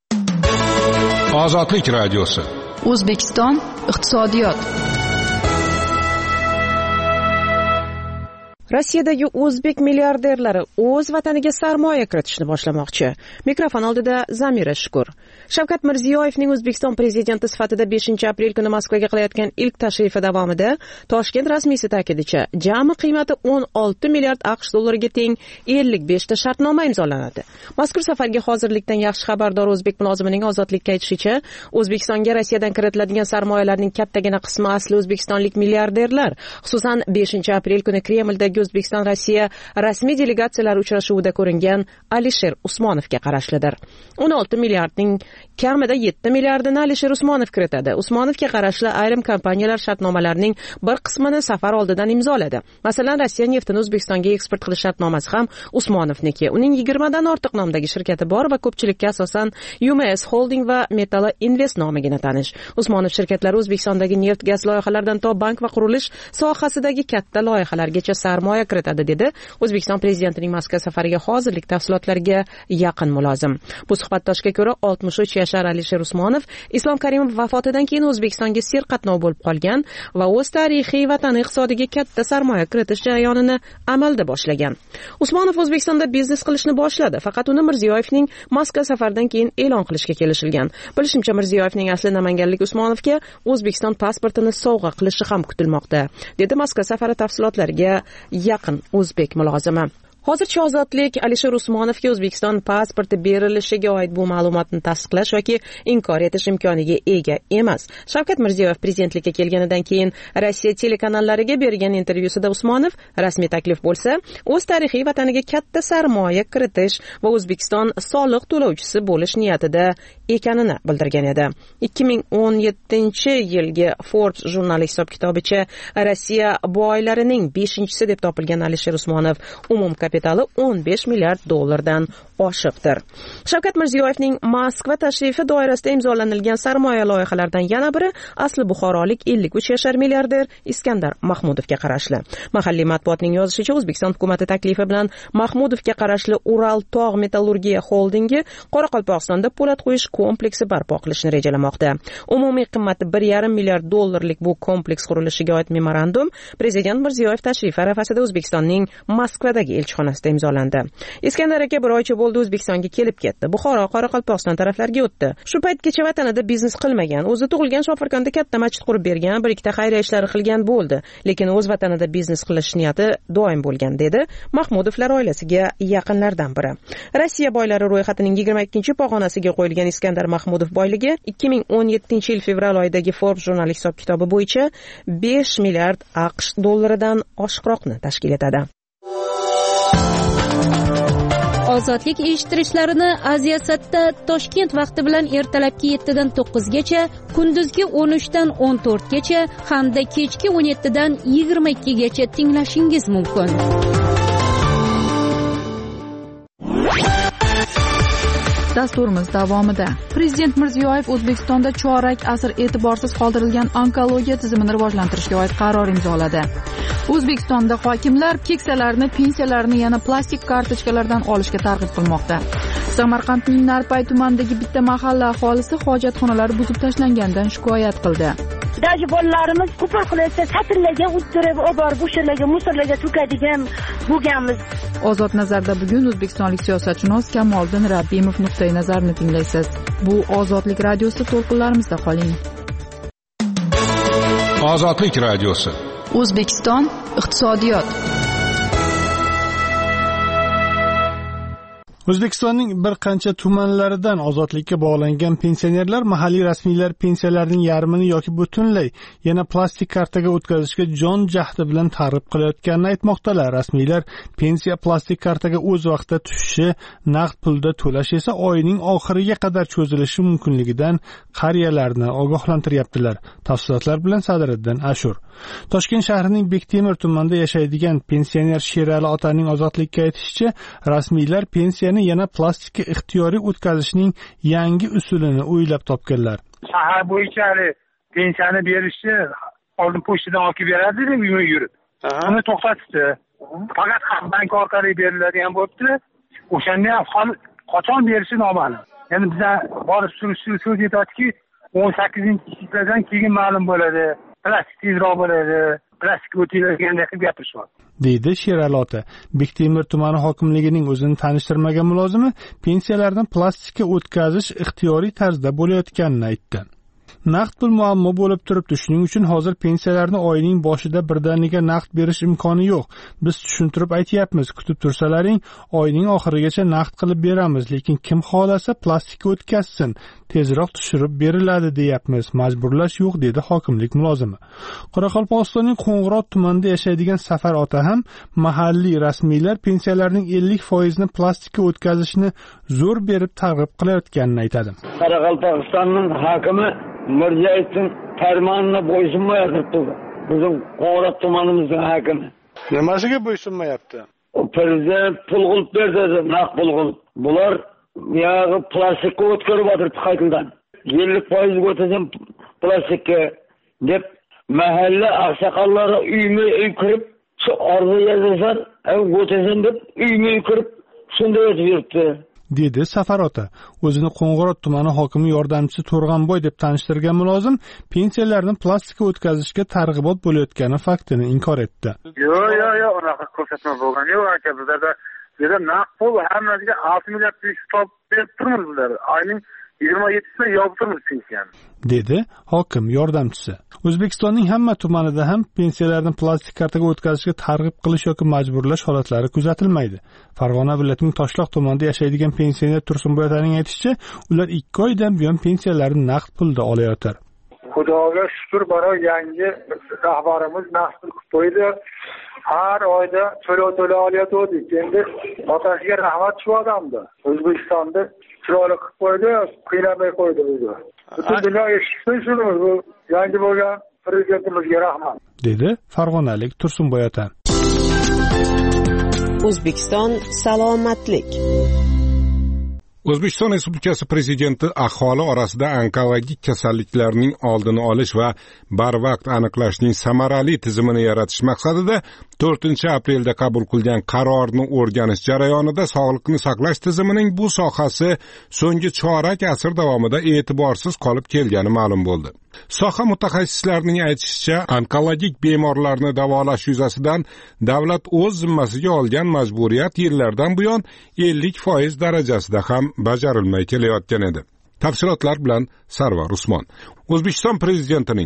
Ozodlik radiosi. O'zbekiston iqtisodiyot. Rossiyadagi o'zbek milliarderlari o'z vataniga sarmoya kiritishni boshlamoqchi. Mikrofon oldida Zamira Shukur. Shavkat Mirziyoyevning O'zbekiston prezidenti sifatida 5-aprel kuni Moskvaga qilayotgan ilk tashrifi davomida Toshkent rasmiysi ta'kidicha jami qiymati 16 milliard AQSh dollariga teng 55 ta shartnoma imzolanadi. Mazkur safarga hozirlikdan yaxshi xabardor o'zbek mulozimining Ozodlikka aytishicha, O'zbekistonga Rossiyadan kiritiladigan sarmoyalarning kattagina qismi asli o'zbekistonlik milliarderlar. Xususan 5-aprel kuni Kremldagi O'zbekiston Rossiya rasmiy delegatsiyalari uchrashuvida ko'ringan Alisher Usmonovga qarashlidir. 16 milliardning kamida 7 milliardini Alisher Usmonov kiritadi. Usmonovga qarashli ayrim kompaniyalar shartnomalarning bir qismini safar oldidan imzoladi. Masalan, Rossiya neftini O'zbekistonga eksport qilish shartnomasi ham Usmonovniki. Uning 20 dan ortiq nomdagi shirkati bor va ko'pchilikka asosan UMS Holding va Metalo Invest nomigina tanish. Usmonov shirkatlari O'zbekistondagi neft-gaz loyihalaridan to bank va qurilish sohasidagi katta loyihalargacha sarmoya kiritadi, dedi O'zbekiston prezidentining Moskva safariga hozirlik tafsilotlariga yaqin mulozim. Bu suhbatdoshga ko'ra 63 yashar Alisher Usmonov Islom Karimov vafotidan keyin O'zbekistonga serqatnov bo'lib qolgan va o'z tarixiy vatani iqtisodiga katta sarmoya kiritish jarayonini amalda boshlagan. Usmonov O'zbekistonda biznes qilishni boshladi, faqat uni Mirziyoyevning Moskva safaridan keyin e'lon qilishga kelishilgan. Bilishimcha, Mirziyoyevning asli namanganlik Usmonovga O'zbekiston pasportini sovg'a qilishi ham kutilmoqda, dedi Moskva safari tafsilotlariga yaqin o'zbek mulozimi. Hozircha Ozodlik Alisher Usmonovga O'zbekiston pasporti berilishiga oid bu ma'lumotni tasdiqlash yoki inkor etish imkoniga ega emas. Shavkat Mirziyoyev prezidentlikka kelganidan keyin Rossiya telekanallariga bergan intervyusida Usmonov rasmiy taklif bo'lsa, o'z tarixiy vataniga katta sarmoya kiritish va O'zbekiston soliq to'lovchisi bo'lish niyatida ekanini bildirgan edi. 2017-yilgi Forbes jurnali hisob-kitobicha Rossiya boylarining 5-chisi deb topilgan Alisher Usmonov umum kapitali 15 milliard dollardan oshiqdir. Shavkat Mirziyoyevning Moskva tashrifi doirasida imzolanilgan sarmoya loyihalaridan yana biri asli buxorolik 53 yashar milliarder Iskandar Mahmudovga qarashli. Mahalliy matbuotning yozishicha, O'zbekiston hukumati taklifi bilan Mahmudovga qarashli Ural tog' metallurgiya xoldingi Qoraqalpog'istonda po'lat qo'yish kompleksi barpo qilishni rejalamoqda. Umumiy qimmati 1,5 milliard dollarlik bu kompleks qurilishiga oid memorandum Prezident Mirziyoyev tashrifi arafasida O'zbekistonning Moskvadagi elchixonasida imzolandi. Iskandar aka bir oycha bo'ldi O'zbekistonga kelib ketdi. Buxoro, Qoraqalpog'iston taraflarga o'tdi. Shu paytgacha vatanida biznes qilmagan, o'zi tug'ilgan Shofirkonda katta masjid qurib bergan, bir ikkita xayriya ishlari qilgan bo'ldi, lekin o'z vatanida biznes qilish niyati doim bo'lgan, dedi Mahmudovlar oilasiga yaqinlardan biri. Rossiya boylari ro'yxatining 22-pog'onasiga qo'yilgan Iskandar Mahmudov boyligi 2017-yil fevral oyidagi Forbes jurnali hisob-kitobi bo'yicha 5 milliard AQSh dollaridan oshiqroqni tashkil etadi. Ozodlik eshittirishlarini Aziyasatda Toshkent vaqti bilan ertalabki 7 dan 9 gacha, kunduzgi 13 dan 14 gacha hamda kechki 17 dan 22 gacha tinglashingiz mumkin. Dasturimiz davomida Prezident Mirziyoyev O'zbekistonda chorak asr e'tiborsiz qoldirilgan onkologiya tizimini rivojlantirishga oid qaror imzoladi. O'zbekistonda hokimlar keksalarni pensiyalarni yana plastik kartochkalardan olishga targ'ib qilmoqda. Samarqandning Narpay tumanidagi bitta mahalla aholisi hojatxonalari buzib tashlanganidan shikoyat qildi. Daji bolalarimiz ko'par qilayotsa satrlarga o'tirib, oborib o'shalarga musorlarga to'kadigan bo'lganmiz. Ozod nazarda bugun o'zbekistonlik siyosatshunos Kamoliddin Rabbimov nuqtai nazarini tinglaysiz. Bu Ozodlik radiosi, to'lqinlarimizda qoling. Ozodlik radiosi. O'zbekiston iqtisodiyot. O'zbekistonning bir qancha tumanlaridan ozodlikka bog'langan pensionerlar mahalliy rasmiylar pensiyalarining yarmini yoki butunlay yana plastik kartaga o'tkazishga jon jahdi bilan targ'ib qilayotganini aytmoqdalar. Rasmiylar pensiya plastik kartaga o'z vaqtida tushishi, naqd pulda to'lash esa oyning oxiriga qadar cho'zilishi mumkinligidan qariyalarni ogohlantiryaptilar. Tafsilotlar bilan Sadriddin Ashur. Toshkent shahrining Bektemir tumanida yashaydigan pensioner Sherali otaning ozodlikka aytishicha, rasmiylar pensiyani yana plastikka ixtiyoriy o'tkazishning yangi usulini o'ylab topganlar. Shahar bo'yicha pensiyani berishni oldin pochtadan olib beradi-ku, uyma yurib. Uni to'xtatdi. Faqat bank orqali beriladigan bo'libdi. O'shanda ham qachon berishi noma'lum. Ya'ni biz borib so'z aytadiki, 18-yildan keyin ma'lum bo'ladi. Plastik tezroq bo'ladi. Plastik o'tilaganda qilib gapirishyapti. deydi Sherali ota. Bektemir tumani hokimligining o'zini tanishtirmagan mulozimi pensiyalardan plastikka o'tkazish ixtiyoriy tarzda bo'layotganini aytdi. Naqd pul muammo bo'lib turibdi. Shuning uchun hozir pensiyalarni oyning boshida birdaniga naqd berish imkoni yo'q. Biz tushuntirib aytyapmiz, kutib tursalaring, oyning oxirigacha naqd qilib beramiz, lekin kim xolasa plastikka o'tkazsin, tezroq tushirib beriladi deyapmiz. Majburlash yo'q, dedi hokimlik mulozimi. Qoraqalpog'istonning Qo'ng'irot tumanida yashaydigan Safar ota ham mahalliy rasmiylar pensiyalarning 50% ni plastikka o'tkazishni zo'r berib targ'ib qilayotganini aytadi. Qoraqalpog'istonning hokimi Mirziyoyevning farmonini bo'ysunmayapti. Bizim Qo'ng'irot tumanimizning hokimi. Nimasiga bo'ysunmayapti? Prezident pul qilib berdi, naqd pul qilib. Bular yağı plastikka o'tkazib o'tiribdi qaytadan. 50% o'tkazim plastikka deb mahalle aqsaqallari uyma-uy kirib, shu arzu yazishar, o'tkazim deb uyma-uy kirib, shunday o'tib yuribdi, dedi Safar ota. O'zini Qo'ng'irot tumani hokimi yordamchisi To'rg'anboy deb tanishtirgan mulozim pensiyalarni plastikka o'tkazishga targ'ibot bo'layotgani faktini inkor etdi. Yo'q, unaqa ko'rsatma bo'lgan yo'q aka, bizlarda naqd pul hammasiga 6 milliard hisob berib turmiz bizlar. Oyning 27-sida yopib turmiz pensiyani, dedi hokim yordamchisi. O'zbekistonning hamma tumanida ham pensiyalarni plastik kartaga o'tkazishga targ'ib qilish yoki majburlash holatlari kuzatilmaydi. Farg'ona viloyatining Toshloq tumanida yashaydigan pensioner Tursunboy otaning aytishicha, ular 2 oydan buyon pensiyalarini naqd pulda olayotir. Xudoga shukr, baro yangi rahbarimiz naqd pul qilib qo'ydi. Har oyda to'lov olayotgandik. Endi otasiga rahmat shu odamda. O'zbekistonda chiroyli qilib qo'ydi, qiynamay qo'ydi o'zi. Butun dunyo eshitsin shuni, yangi bo'lgan prezidentimizga rahmat, dedi farg'onalik Tursunboy ota. O'zbekiston salomatlik. O'zbekiston Respublikasi Prezidenti aholi orasida onkologik kasalliklarning oldini olish va barvaqt aniqlashning samarali tizimini yaratish maqsadida 4-aprelda qabul qilgan qarorni o'rganish jarayonida sog'liqni saqlash tizimining bu sohasi so'nggi chorak asr davomida e'tiborsiz qolib kelgani ma'lum bo'ldi. Soha mutaxassislarining aytishicha, onkologik bemorlarni davolash yuzasidan davlat o'z zimmasiga olgan majburiyat yillardan buyon 50% darajasida ham bajarilmay kelayotgan edi. Tafsilotlar bilan Sarvar Usmon. O'zbekiston Prezidentining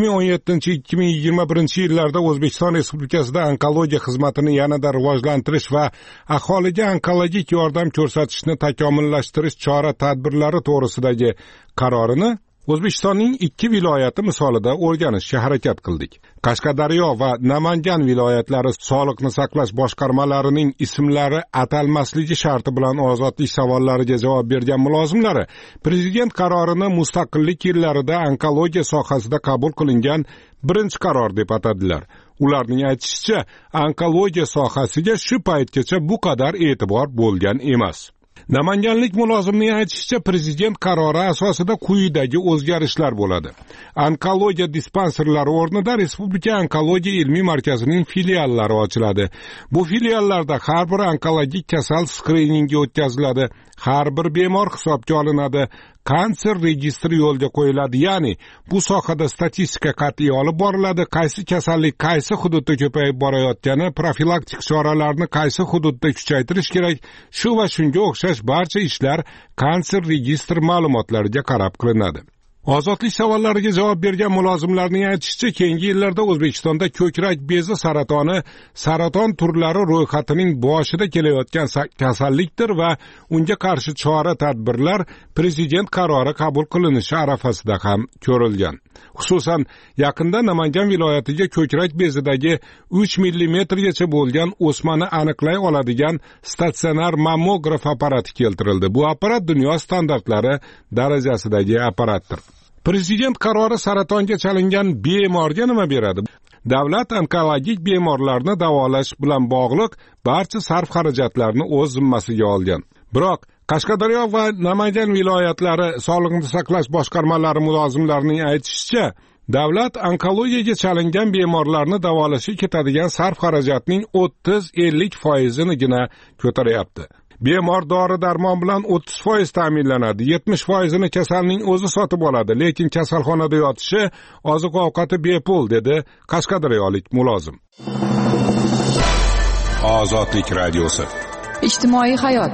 2017-2021 yillarda O'zbekiston Respublikasida onkologiya xizmatini yanada rivojlantirish va aholiga onkologik yordam ko'rsatishni takomillashtirish chora-tadbirlari to'g'risidagi qarorini O'zbekistonning 2 viloyati misolida o'rganishga harakat qildik. Qashqadaryo va Namangan viloyatlari sog'liqni saqlash boshqarmalarining ismlari atalmasligi sharti bilan ozodlik savollariga javob bergan mulozimlari prezident qarorini mustaqillik yillarida onkologiya sohasida qabul qilingan birinchi qaror deb atadilar. Ularning aytishicha, onkologiya sohasiga shu paytgacha bu qadar e'tibor bo'lgan emas. Namanganlik mulozimning aytishicha, prezident qarori asosida quyidagi o'zgarishlar bo'ladi. Onkologiya dispanserlari o'rnida Respublika onkologiya ilmiy markazining filiallari ochiladi. Bu filiallarda har bir onkologik kasal skriningi o'tkaziladi. Har bir bemor hisobga olinadi. Kanser registri yo'lga qo'yiladi, ya'ni bu sohada statistika qat'iy olib boriladi, qaysi kasallik qaysi hududda ko'payib borayotgani, profilaktik choralarni qaysi hududda kuchaytirish kerak, shu va shunga o'xshash barcha ishlar kanser registri ma'lumotlariga qarab qilinadi. Ozodlik savollariga javob bergan mulozimlarning aytishicha, keyingi yillarda O'zbekistonda ko'krak bezi saratoni saraton turlari ro'yxatining boshida kelayotgan kasallikdir va unga qarshi chora-tadbirlar prezident qarori qabul qilinishi arafasida ham ko'rilgan. Xususan, yaqinda Namangan viloyatiga ko'krak bezidagi 3 millimetrgacha bo'lgan o'smani aniqlay oladigan statsionar mammograf apparati keltirildi. Bu apparat dunyo standartlari darajasidagi apparatdir. Prezident qarori saratonga chalingan bemorga nima beradi? Davlat onkologik bemorlarni davolash bilan bog'liq barcha sarf xarajatlarni o'z zimmasiga olgan. Biroq Qashqadaryo va Namangan viloyatlari sog'liqni saqlash boshqarmalari mulozimlarining aytishicha, davlat onkologiyaga chalingan bemorlarni davolashga ketadigan sarf xarajatning 30-50%nigina ko'taryapti. Bemor dori-darmon bilan 30% ta'minlanadi, 70%ni kasalning o'zi sotib oladi, lekin kasalxonada yotishi, oziq-ovqati bepul, dedi qashqadaryolik mulozim. Ozodlik radiosi. Ijtimoiy hayot.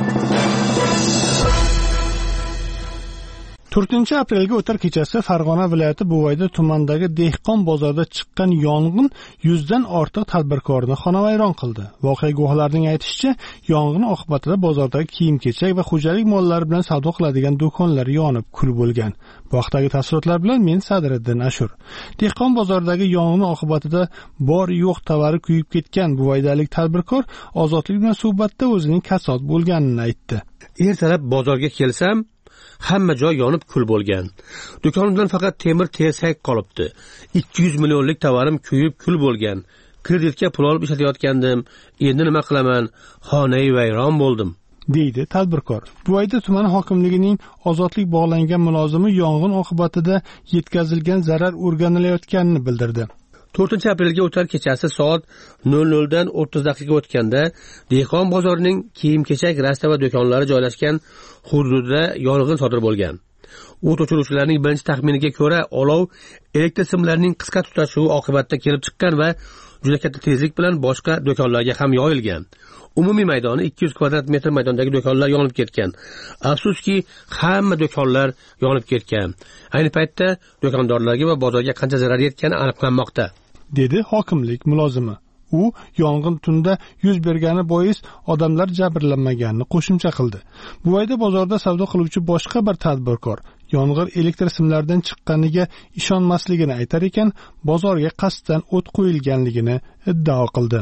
4-aprelga o'tar kechasi Farg'ona viloyati Buvayda tumanidagi dehqon bozorida chiqqan yong'in 100 dan ortiq tadbirkorni xonavayron qildi. Voqea guvohlarining aytishicha, yong'in oqibatida bozordagi kiyim-kechak va xo'jalik mollari bilan savdo qiladigan do'konlar yonib kul bo'lgan. Bu haqdagi tafsilotlar bilan men Sadriddin Ashur. Dehqon bozoridagi yong'in oqibatida bor-yo'q tovari kuyib ketgan buvaydalik tadbirkor Ozodlik bilan suhbatda o'zining kasod bo'lganini aytdi. Ertalab bozorga kelsam, hamma joy yonib kul bo'lgan. Do'konimdan faqat temir tersak qolibdi. 200 millionlik tovarim kuyib kul bo'lgan. Kreditga pul olib ishlatayotgandim. Endi nima qilaman? Xonai vayron bo'ldim, deydi tadbirkor. Buvayda tumani hokimligining ozodlik bog'langan mulozimi yong'in oqibatida yetkazilgan zarar o'rganilayotganini bildirdi. 4-aprelga o'tar kechasi soat 00 dan 30 daqiqa o'tganda dehqon bozorining kiyim-kechak rasta va do'konlari joylashgan hududida yong'in sodir bo'lgan. O't o'chiruvchilarning birinchi taxminiga ko'ra, olov elektr simlarining qisqa tutashuvi oqibatida kelib chiqqan va juda katta tezlik bilan boshqa do'konlarga ham yoyilgan. Umumiy maydoni 200 kvadrat metr maydondagi do'konlar yonib ketgan. Afsuski, hamma do'konlar yonib ketgan. Ayni paytda do'kondorlarga va bozorga qancha zarar yetgani aniqlanmoqda, dedi hokimlik mulozimi. U yong'in tunda yuz bergani bois odamlar jabrlanmaganini qo'shimcha qildi. Buvayda bozorda savdo qiluvchi boshqa bir tadbirkor yong'in elektr simlaridan chiqqaniga ishonmasligini aytar ekan, bozorga qasddan o't qo'yilganligini iddao qildi.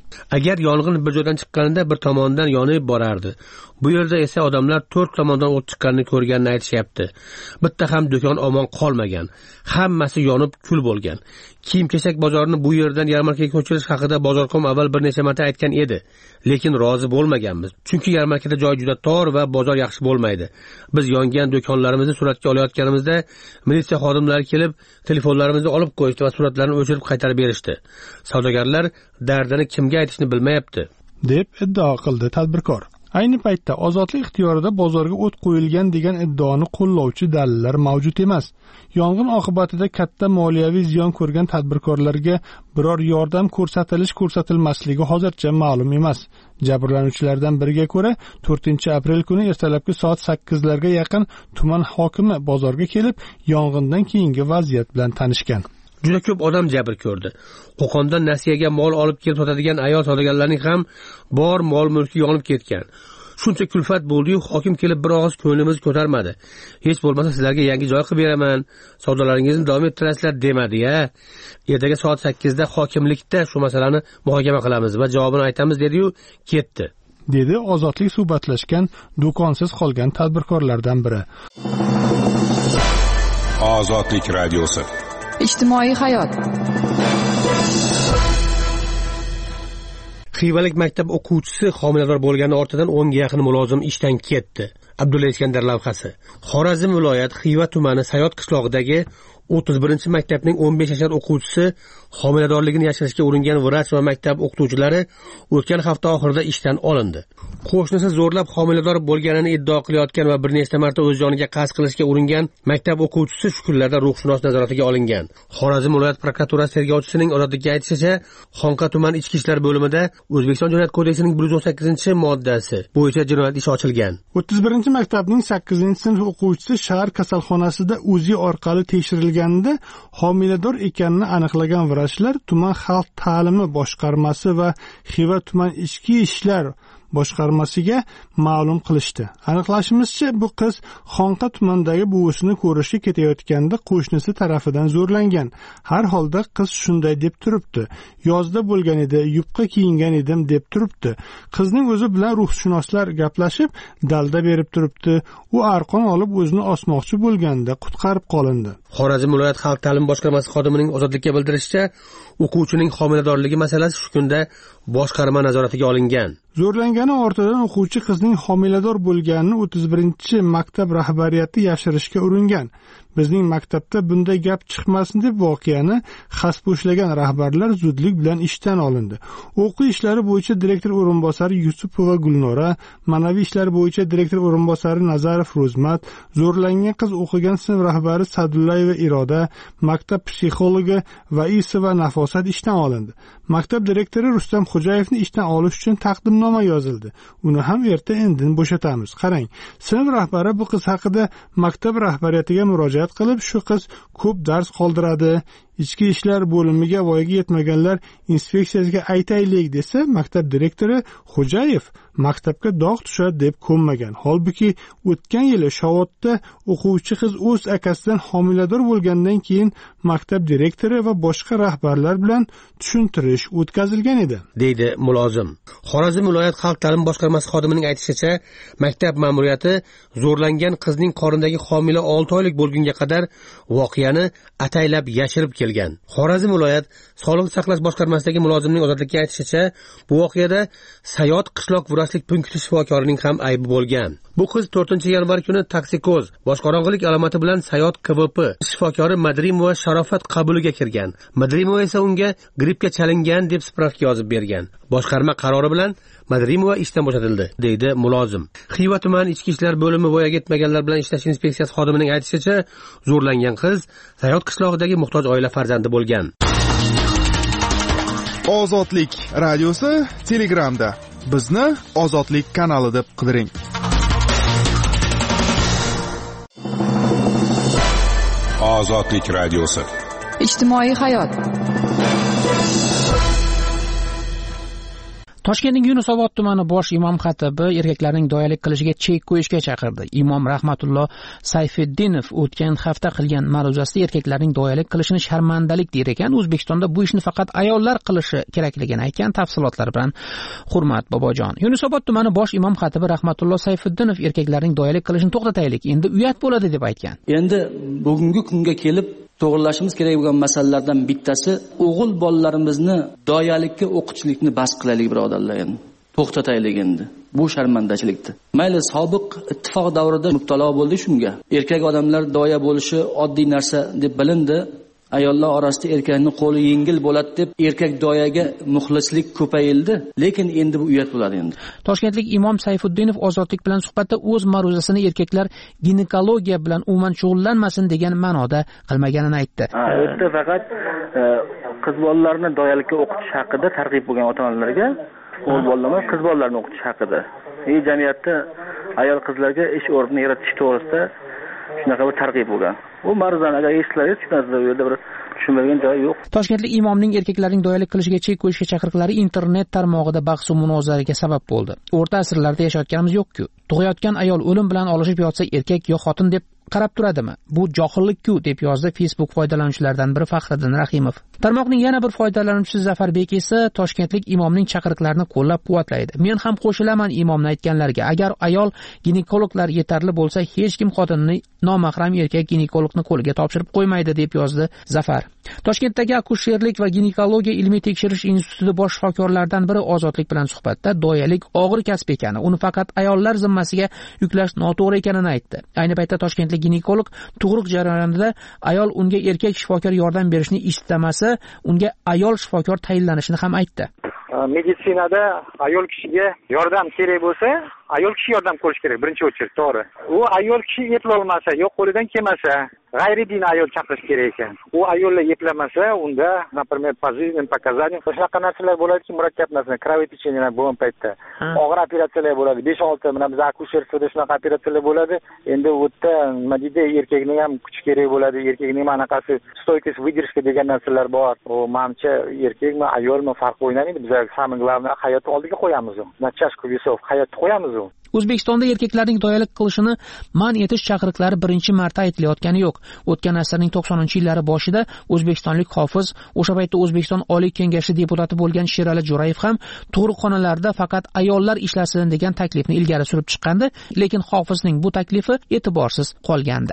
Agar yong'in bir joydan chiqqanida bir tomondan yonib borardi. Bu yerda esa odamlar 4 tomondan o't chiqqanini ko'rganini aytishyapti. Bitta ham do'kon omon qolmagan. Hammasi yonib kul bo'lgan. Kiyim-kechak bozorini bu yerdan yarmarkaga ko'chirish haqida bozorkom avval bir necha marta aytgan edi, lekin rozi bo'lmaganmiz. Chunki yarmarkada joy juda tor va bozor yaxshi bo'lmaydi. Biz yongan do'konlarimizni suratga olayotganimizda militsiya xodimlari kelib, telefonlarimizni olib qo'yishdi va suratlarni o'chirib qaytarib berishdi. Savdogarlar dardini kimga aytishni bilmayapti, deb iddao qildi tadbirkor. Ayni paytda ozodlik ixtiyorida bozorga o't qo'yilgan degan iddaoni qo'llovchi dalillar mavjud emas. Yong'in oqibatida katta moliyaviy ziyon ko'rgan tadbirkorlarga biror yordam ko'rsatilmasligi hozircha ma'lum emas. Jabrlanuvchilardan biriga ko'ra, 4-aprel kuni ertalabki soat 8larga yaqin tuman hokimi bozorga kelib, yong'indan keyingi vaziyat bilan tanishgan. Juda ko'p odam jabr ko'rdi. Qo'qondan nasiyaga mol olib kelib sotadigan ayol savdogarlarning ham bor mol-mulki yonib ketgan. Shuncha kulfat bo'ldi-yu, hokim kelib bir og'iz ko'nglimiz ko'tarmadi. Hech bo'lmasa sizlarga yangi joy qilib beraman, savdolaringizni davom ettirasizlar demadi-ya. Ertaga soat 8da hokimlikda shu masalani muhokama qilamiz va javobini aytamiz dedi-yu, ketdi. Dedi ozodlik suhbatlashgan do'konsiz qolgan tadbirkorlardan biri. Ozodlik radiosi. Ijtimoiy hayot. Xivalik maktab o'quvchisi homilador bo'lgani ortidan 10 ga yaqin mulozim ishdan ketdi. Abdulla Iskandar lavhasi. Xorazm viloyat Xiva tumani Sayot qishlog'idagi 31-maktabning 15 yashar o'quvchisi homiladorligini yashirishga uringan vrach va maktab o'qituvchilari o'tgan hafta oxirida ishdan olindi. Qo'shnisi zo'rlab homilador bo'lganini iddao qilayotgan va bir nechta marta o'z joniga qasd qilishga uringan maktab o'quvchisi shu kunlarda ruhshunos nazoratiga olingan. Xorazm viloyat prokuraturasi tergovchisining ozodlikka aytishicha, Xonqa tuman ichki ishlar bo'limida O'zbekiston Jinoyat kodeksining 118-moddasi bo'yicha jinoyat ishi ochilgan. 31-maktabning 8-sinf o'quvchisi shahar kasalxonasida UZI orqali tekshirilganida homilador ekanini aniqlagan vrachlar tuman xalq ta'limi boshqarmasi va Xiva tuman ichki ishlar boshqarmasiga ma'lum qilishdi. Aniqlashimizcha, bu qiz Xonqa tumanidagi buvisini ko'rishga ketayotganda qo'shnisi tarafidan zo'rlangan. Har holda qiz shunday deb turibdi. Yozda bo'lgan edi, yubqa kiyingan edim deb turibdi. Qizning o'zi bilan ruhshunoslar gaplashib, dalda berib turibdi. U arqon olib o'zini osmoqchi bo'lganda qutqarib qolindi. Xorazm viloyat xalq ta'limi boshqarmasi xodimining ozodlikka bildirishicha, o'quvchining homiladorligi masalasi shu kunda boshqarma nazoratiga olingan. Zo'rlangani ortidan o'quvchi qizning homilador bo'lganini 31-maktab rahbariyati yashirishga uringan. Bizning maktabda bunday gap chiqmasin deb voqeani xasp ushlagan rahbarlar zudlik bilan ishdan olindi. O'quv ishlari bo'yicha direktor o'rinbosari Yusupova Gulnora, ma'naviy ishlar bo'yicha direktor o'rinbosari Nazarov Ro'zmat, zo'rlangan qiz o'qigan sinf rahbari Sadullayeva Iroda, maktab psixologi Vaisova Nafosat ishdan olindi. Maktab direktori Rustam Xo'jayevni ishdan olish uchun taqdimnoma yozildi. Uni ham erta-indin bo'shatamiz. Qarang, sinf rahbari bu qiz haqida maktab rahbariyatiga murojaat qilib, shu qiz ko'p dars qoldiradi, ichki ishlar bo'limiga voyaga yetmaganlar inspeksiyasiga aytaylik desa, maktab direktori Xo'jayev maktabga dog' tushadi deb ko'nmagan. Holbuki o'tgan yili Shovotda o'quvchi qiz o'z akasidan homilador bo'lgandan keyin maktab direktori va boshqa rahbarlar bilan tushuntirish o'tkazilgan edi, deydi mulozim. Xorazm viloyat xalq ta'limi boshqarmasi xodimining aytishicha, maktab ma'muriyati zo'rlangan qizning qornidagi homila 6 oylik bo'lgunga qadar voqeani ataylab yashirib kelgan. Xorazm viloyat sog'liqni saqlash boshqarmasidagi mulozimning ozodlikka aytishicha, bu voqeada Sayot qishloq vrachlik punkti shifokorining ham aybi bo'lgan. Bu qiz 4-yanvar kuni toksikoz, boshqorong'ilik alomati bilan Sayot KVP shifokori Madrimova Sharofat qabuliga kirgan. Madrimova esa unga grippga chalingan deb spravka yozib bergan. Boshqarma qarori bilan Madrimova ishdan bo'shatildi, deydi mulozim. Xiva tuman ichki ishlar bo'limi voyaga yetmaganlar bilan ishlash inspeksiyasi xodimining aytishicha, zo'rlangan qiz Sayot qishlog'idagi muhtoj oila farzandi bo'lgan. Ozodlik radiosi Telegramda. Bizni Ozodlik kanali deb qidiring. Ozodlik radiosi. Ijtimoiy hayot. Toshkentning Yunusobod tumani bosh imom xatibi erkaklarning doyalik qilishiga chek qo'yishga chaqirdi. Imom Rahmatulloh Sayfiddinov o'tgan hafta qilgan ma'ruzasida erkaklarning doyalik qilishini sharmandalik der ekan. O'zbekistonda bu ishni faqat ayollar qilishi kerakligini aytgan. Tafsilotlar bilan Hurmat Bobojon. Yunusobod tumani bosh imom xatibi Rahmatulloh Sayfiddinov erkaklarning doyalik qilishini to'xtataylik, endi uyat bo'ladi deb aytgan. Endi bugungi kunga kelib to'g'rilashimiz kerak bo'lgan masalalardan bittasi o'g'il bolalarimizni doyalikka o'qitishlikni bas qilaylik birodarlar, endi to'xtataylik endi. Bu sharmandachilikdir. Mayli sobiq ittifoq davrida mubtalo bo'ldi shunga. Erkak odamlar doya bo'lishi oddiy narsa deb bilindi. Ayollar orasida erkakning qo'li yengil bo'ladi deb erkak doyaga muxlislik ko'payildi, lekin endi bu uyat bo'ladi endi. Toshkentlik imom Sayfiddinov Ozodlik bilan suhbatda o'z ma'ruzasini erkaklar ginekologiya bilan umuman shug'ullanmasin degan ma'noda qilmaganini aytdi. O'tda faqat qiz bolalarni doyalikka o'qitish haqida targ'ib bo'lgan ota-onalarga, o'g'il bolalarni qiz bolalarni o'qitish haqida. Jamiyatda ayol qizlarga ish o'rnini yaratish to'g'risida shunaqa bir targ'ib bo'lgan. Bu ma'ruzani agar eshitsangiz tushunasizlar, u yerda bir tushunmagan joyi yo'q. Toshkentlik imomning erkaklarning doyalik qilishiga chek qo'yishga chaqiriqlari internet tarmog'ida bahs va munozaraga sabab bo'ldi. O'rta asrlarda yashayotganimiz yo'q-ku. Tug'ayotgan ayol o'lim bilan olishib yotsa erkak yo xotin deb qarab turadimi? Bu johillik-ku deb yozdi Facebook foydalanuvchilaridan biri Faxriddin Rahimov. Tarmoqning yana bir foydalanuvchisi Zafarbek esa toshkentlik imomning chaqiriqlarini qo'llab-quvvatlaydi. Men ham qo'shilaman imomning aytganlarga. Agar ayol ginekologlar yetarli bo'lsa, hech kim xotinini nomahram erkak ginekologni qo'liga topshirib qo'ymaydi deb yozdi Zafar. Toshkentdagi akusherlik va ginekologiya ilmiy tekshirish institutida bosh shifokorlardan biri Ozodlik bilan suhbatda doyalik og'ir kasb ekani, uni faqat ayollar zimmasiga yuklash noto'g'ri ekanini aytdi. Ayni paytda toshkentlik ginekolog tug'ruq jarayonida ayol unga erkak shifokor yordam berishni istamasa, unga ayol shifokor tayinlanishini ham aytdi. Meditsinada ayol kishiga yordam kerak bo'lsa, ayol kishi yordam ko'rish kerak birinchi o'chirib, to'g'ri. U ayol kishi eplolmasa, yo qo'lidan kelmasa, g'ayridiniy ayol chaqirish kerak ekan. U ayollar eplamasa, unda, например, пожизненное показание, shunaqa narsalar bo'ladiki, murakkab narsalar, kровотечение bo'lgan paytda, og'ir operatsiyalar bo'ladi. 5-6 mana biz akusherlikda shunaqa operatsiyalar bo'ladi. Endi u yerda nima deydi, erkakning ham kuch kerak bo'ladi, erkakning manaqasi, stoykasi, выдержка degan narsalar bor. U menimcha erkakmi, ayolmi farq o'ynamaydi. Biz самое главное hayotni oldiga qo'yamiz. Na chashku весов, hayotni qo'yamiz. O'zbekistonda erkaklarning doyalik qilishini man etish chaqiriqlari birinchi marta aytilayotgani yo'q. O'tgan asrning 90-yillari boshida o'zbekistonlik hofiz, o'sha paytda O'zbekiston Oliy Kengashi deputati bo'lgan Sherali Jo'rayev ham tug'ruqxonalarda faqat ayollar ishlasin degan taklifni ilgari surib chiqqandi, lekin hofizning bu taklifi e'tiborsiz qolgandi.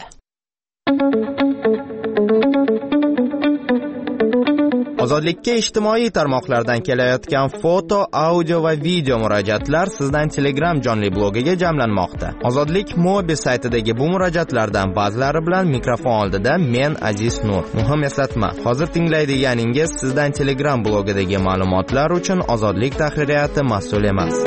Ozodlikka ijtimoiy tarmoqlardan kelayotgan foto, audio va video murojaatlar sizdan Telegram jonli blogiga jamlanmoqda. Ozodlik mobil saytidagi bu murojaatlardan ba'zilari bilan mikrofon oldida men Aziz Nur. Muhim eslatma, hozir tinglaydiganingiz sizdan Telegram blogidagi ma'lumotlar uchun Ozodlik tahririyati mas'ul emas.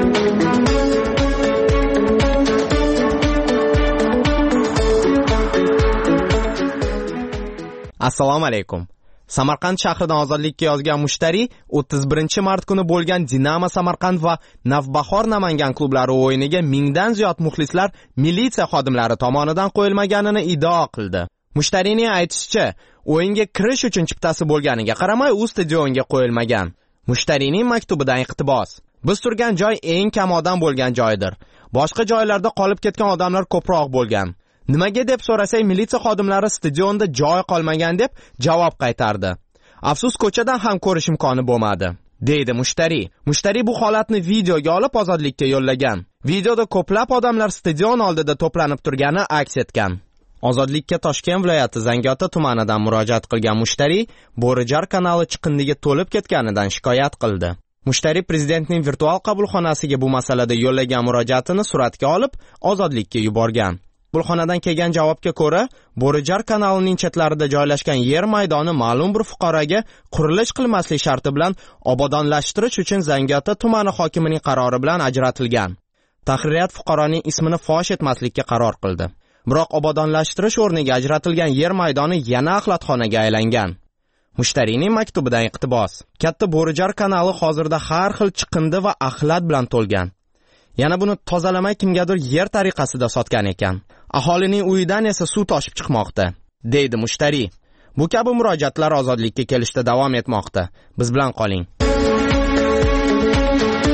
Assalomu alaykum. Samarqand shahridan Ozodlikka yozgan mushtari 31-mart kuni bo'lgan Dinamo Samarqand va Navbahor Namangan klublari o'yiniga mingdan ziyod muxlislar militsiya xodimlari tomonidan qo'yilmaganini iddao qildi. Mushtarining aytishicha, o'yinga kirish uchun chiptasi bo'lganiga qaramay u stadionga qo'yilmagan. Mushtarining maktubidan iqtibos: biz turgan joy eng kam odam bo'lgan joydir. Boshqa joylarda qolib ketgan odamlar ko'proq bo'lgan. Nimaga deb so'rasak, militsiya xodimlari stadionda joy qolmagan deb javob qaytardi. Afsus, ko'chadan ham ko'rish imkoni bo'lmadi, deydi mushtari. Mushtari bu holatni videoga olib Ozodlikka yo'llagan. Videoda ko'plab odamlar stadion oldida to'planib turgani aks etgan. Ozodlikka Toshkent viloyati Zangiota tumanidan murojaat qilgan mushtari Bo'rijar kanali chiqindiga to'lib ketganidan shikoyat qildi. Mushtari prezidentning virtual qabulxonasiga bu masalada yo'llagan murojaatini suratga olib Ozodlikka yuborgan. Qabulxonadan kelgan javobga ko'ra, Bo'rijar kanalining chetlarida joylashgan yer maydoni ma'lum bir fuqaroga qurilish qilmaslik sharti bilan obodonlashtirish uchun Zangiota tumani hokimining qarori bilan ajratilgan. Tahririyat fuqaroning ismini fosh etmaslikka qaror qildi. Biroq obodonlashtirish o'rniga ajratilgan yer maydoni yana axlatxonaga aylangan. Mushtarining maktubidan iqtibos: katta Bo'rijar kanali hozirda har xil chiqindi va axlat bilan to'lgan. Yana buni tozalamay kimgadir yer tariqasida sotgan ekan. Aholining uyidan esa suv toshib chiqmoqda, deydi mushtari. Bu kabi murojaatlar Ozodlikka kelishda davom etmoqda. Biz bilan qoling.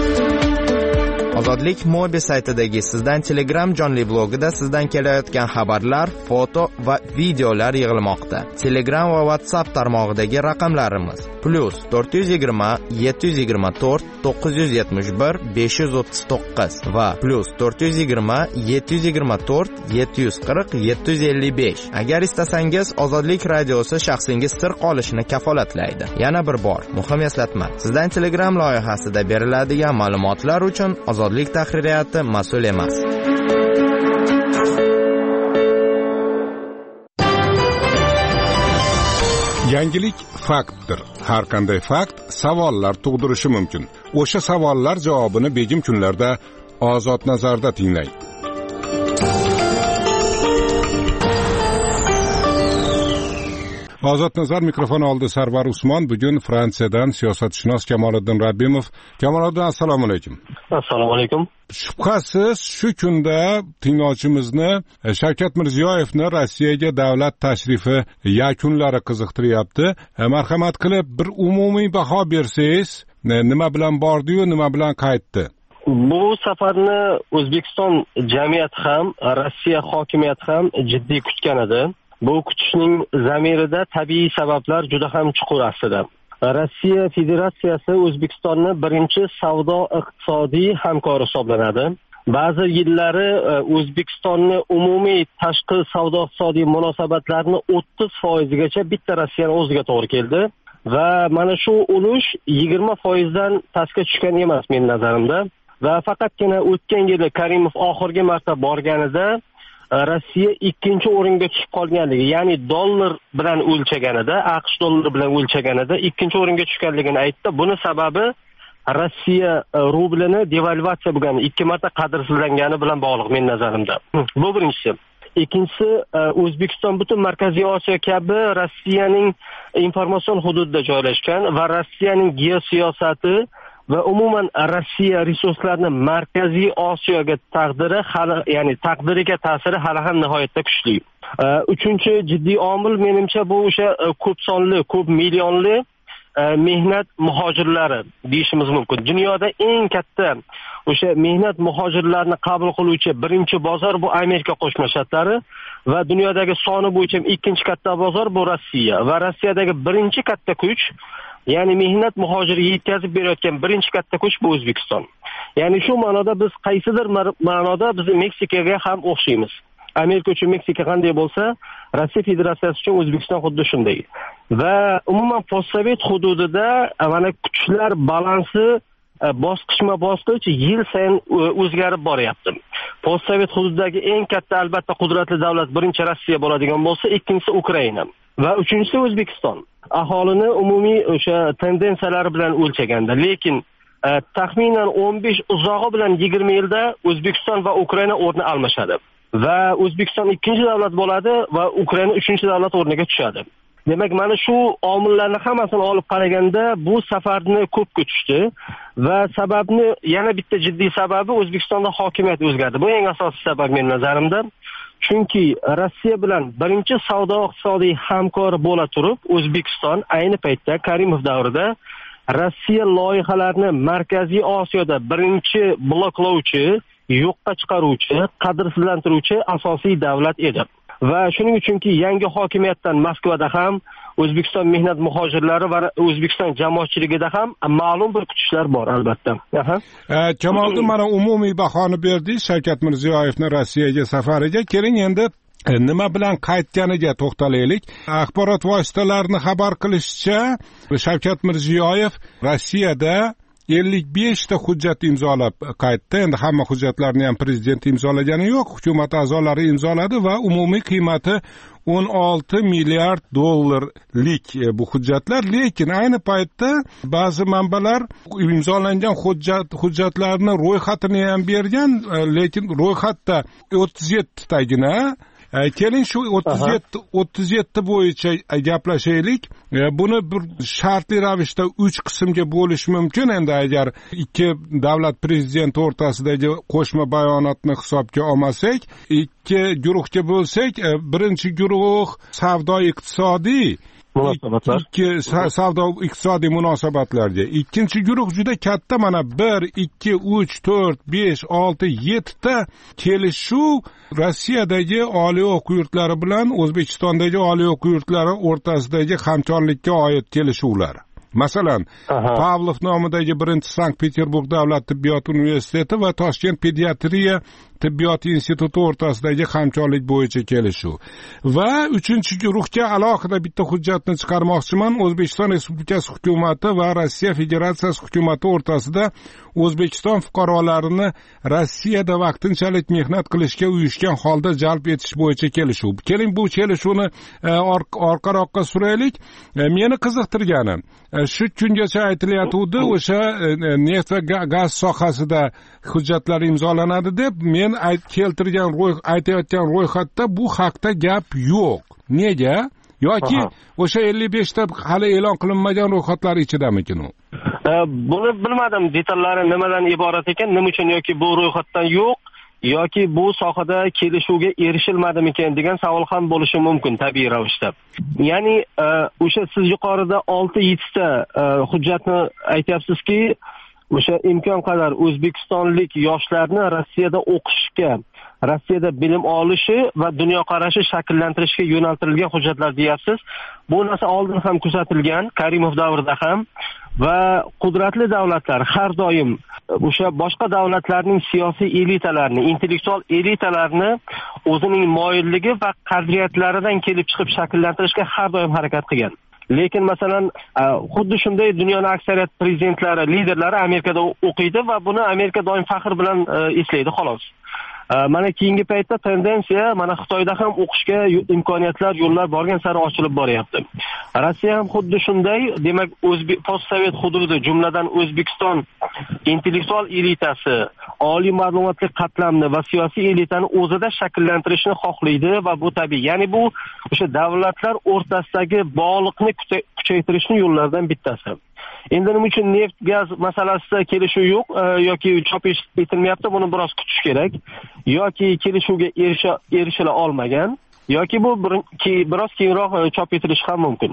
Ozodlik Mobi saytidagi Sizdan Telegram jonli blogida sizdan kelayotgan xabarlar, foto va videolar yig'ilmoqda. Telegram va WhatsApp tarmog'idagi raqamlarimiz +420 724 971 539 va +420 724 740 755. Agar istasangiz, Ozodlik radiosi shaxsingiz sir qolishini kafolatlaydi. Yana bir bor, muhim eslatma. Sizdan Telegram loyihasida beriladigan ma'lumotlar uchun Ozodlik tahririyati mas'ul emas. Yangilik faktdir. Har qanday fakt savollar tug'dirishi mumkin. O'sha savollar javobini begim kunlarda Ozod nazarda tinglang. Ozod nazar mikrofon oldi Sarvar Usmon. Bugun Fransiyadan siyosatshunos Kamoliddin Rabbimov. Kamoliddin, assalomu alaykum. Assalomu alaykum. Shubhasiz shu kunda tinglovchimizni Shavkat Mirziyoyevni Rossiyaga davlat tashrifi yakunlari qiziqtiryapti. Marhamat qilib bir umumiy baho bersangiz, nima bilan bordi-yu, nima bilan qaytdi? Bu safarni O'zbekiston jamiyati ham, Rossiya hokimiyati ham jiddiy kutgan edi. Bu kutishning zamirida tabiiy sabablar juda ham chuqur aslida. Rossiya Federatsiyasi O'zbekistonni birinchi savdo-iqtisodiy hamkori hisoblanadi. Ba'zi yillari O'zbekistonni umumiy tashqi savdo-iqtisodiy munosabatlarni 30%gacha bitta Rossiyani o'ziga to'g'ri keldi va mana shu ulush 20%dan pastga tushgan emas men nazarimda. Va faqatgina o'tgan yili Karimov oxirgi marta borganida Rossiya ikkinchi o'ringa tushib qolganligi, ya'ni dollar bilan o'lchaganida, AQSh dollari bilan o'lchaganida ikkinchi o'ringa tushganligini aytdi. Buni sababi Rossiya rublini devalvatsiya bo'lgani, 2 marta qadrsizlangani bilan bog'liq men nazarimda. Bu birinchisi. Ikkinchisi, O'zbekiston butun Markaziy Osiyo kabi Rossiyaning informatsion hududida joylashgan va Rossiyaning geosiyosati va umuman Rossiya resurslarini Markaziy Osiyoga taqdiriga ta'siri hali ham nihoyatda kuchli. Uchinchi jiddiy omil menimcha bu o'sha ko'p sonli, ko'p millionli mehnat muhojirlari deyishimiz mumkin. Dunyoda eng katta o'sha mehnat muhojirlarini qabul qiluvchi birinchi bozor bu Amerika Qo'shma Shtatlari va dunyodagi soni bo'yicha ikkinchi katta bozor bu Rossiya va Rossiyadagi birinchi katta kuch, ya'ni mehnat muhojiri yetkazib berayotgan birinchi katta kuch bu O'zbekiston. Ya'ni shu ma'noda biz qaysidir ma'noda biz Meksikaga ham o'xshaymiz. Amerika uchun Meksika qanday bo'lsa, Rossiya Federatsiyasi uchun O'zbekiston xuddi shunday. Va umuman postsovet hududida mana kuchlar balansi bosqichma-bosqich yil sayin o'zgarib boryapti. Postsovet hududidagi eng katta albatta qudratli davlat birinchi Rossiya bo'ladigan bo'lsa, ikkinchisi Ukraina va uchinchisi O'zbekiston. Aholini umumiy o'sha tendensiyalari bilan o'lchaganda, lekin taxminan 15 uzog'i bilan 20 yilda O'zbekiston va Ukraina o'rni almashadi. Va O'zbekiston ikkinchi davlat bo'ladi va Ukraina uchinchi davlat o'rniga tushadi. Demak, mana shu omillarni hammasini olib qaraganda bu safarni ko'p kutishdi va sababni yana bitta jiddiy sababi O'zbekistonda hokimiyat o'zgardi. Bu eng asosiy sabab men nazarimda. Chunki Rossiya bilan birinchi savdo-iqtisodiy hamkor bo'la turib, O'zbekiston ayni paytda Karimov davrida Rossiya loyihalarini Markaziy Osiyoda birinchi bloklovchi, yo'qqa chiqaruvchi, qadrsizlantiruvchi asosiy davlat edi. Va shuning uchunki yangi hokimiyatdan Moskvada ham, O'zbekiston mehnat muhojirlari va O'zbekiston jamoatchiligida ham ma'lum bir kutishlar bor albatta. Kamoliddin, mana umumiy bahoni berdik Shavkat Mirziyoyevni Rossiyaga safariga. Keling endi nima bilan qaytganiga to'xtalaylik. Axborot vositalarini xabar qilishicha, Shavkat Mirziyoyev Rossiyada 55 ta hujjat imzolab qaytdi. Endi hamma hujjatlarni ham prezident imzolagani yo'q, hukumat a'zolari imzoladi va umumiy qiymati 16 milliard dollarlik bu hujjatlar. Lekin ayni paytda ba'zi manbalar imzolangan hujjatlarni ro'yxatini ham bergan, lekin ro'yxatda 37 tagina. Keling shu 37 bo'yicha gaplashaylik. Buni bir shartli ravishda 3 qismga bo'lish mumkin. Endi agar ikki davlat prezidenti o'rtasidagi qo'shma bayonotni hisobga olmasak, ikki guruhga bo'lsak, birinchi guruh savdo iqtisodiy, munosabatlar, ikki savdo iqtisodiy munosabatlarga. Ikkinchi guruh juda katta, mana 1, 2, 3, 4, 5, 6, 7 ta kelishuv Rossiyadagi oliy o'quv yurtlari bilan O'zbekistondagi oliy o'quv yurtlari o'rtasidagi hamkorlikka oid kelishuvlar. Masalan, Pavlov nomidagi birinchi Sankt-Peterburg davlat tibbiyot universiteti va Toshkent pediatriya tibbiyot instituti o'rtasidagi hamkorlik bo'yicha kelishuv. Va uchinchi guruhga alohida bitta hujjatni chiqarmoqchiman. O'zbekiston Respublikasi hukumati va Rossiya Federatsiyasi hukumati o'rtasida O'zbekiston fuqarolarini Rossiyada vaqtinchalik mehnat qilishga uyushgan holda jalb etish bo'yicha kelishuv. Keling, bu kelishuvni orqaroqqa suraylik. Meni qiziqtirgani shu kungacha aytilayotgandi, o'sha neft va gaz sohasida hujjatlar imzolanadi deb, men aytayotgan ro'yxatda bu haqda gap yo'q. Nega? Yoki o'sha 55 ta hali e'lon qilinmagan ro'yxatlar ichidamikin u? Buni bilmadim, detallari nimadan iborat ekan, nima uchun yoki bu ro'yxatdan yo'q, yoki bu sohada kelishuvga erishilmadimikan degan savol ham bo'lishi mumkin tabiiy ravishda. Ya'ni o'sha siz yuqorida 6-7 ta hujjatni aytyapsizki, o'sha imkon qadar o'zbekistonlik yoshlarni Rossiyada o'qishga, Rossiyada bilim olishi va dunyoqarashi shakllantirishga yo'naltirilgan hujjatlar deyapsiz. Bu narsa oldin ham kuzatilgan, Karimov davrida ham, va qudratli davlatlar har doim o'sha boshqa davlatlarning siyosiy elitalarini, intellektual elitalarini o'zining moyilligi va qadriyatlaridan kelib chiqib shakllantirishga har doim harakat qilgan. Lekin masalan, xuddi shunday dunyoning aksariyat prezidentlari, liderlari Amerikada o'qiydi va buni Amerika doim faxr bilan eslaydi, xolos. Mana keyingi paytda tendensiya mana Xitoyda ham o'qishga imkoniyatlar, yo'llar borgan sari ochilib boryapti. Rossiya ham xuddi shunday, demak, postsovet hududi, jumladan O'zbekiston intellektual elitasi, oliy ma'lumotli qatlamni va siyosiy elitani o'zida shakllantirishni xohlaydi va bu tabiiy. Ya'ni bu o'sha davlatlar o'rtasidagi bog'liqni kuchaytirishning yo'llaridan bittasi. Endi nima uchun neft, gaz masalasida kelishuv yo'q yoki chop etilmayapti, buni biroz kutish kerak. Yoki kelishuvga erishila olmagan, yoki bu biroz keyinroq chop etilishi ham mumkin.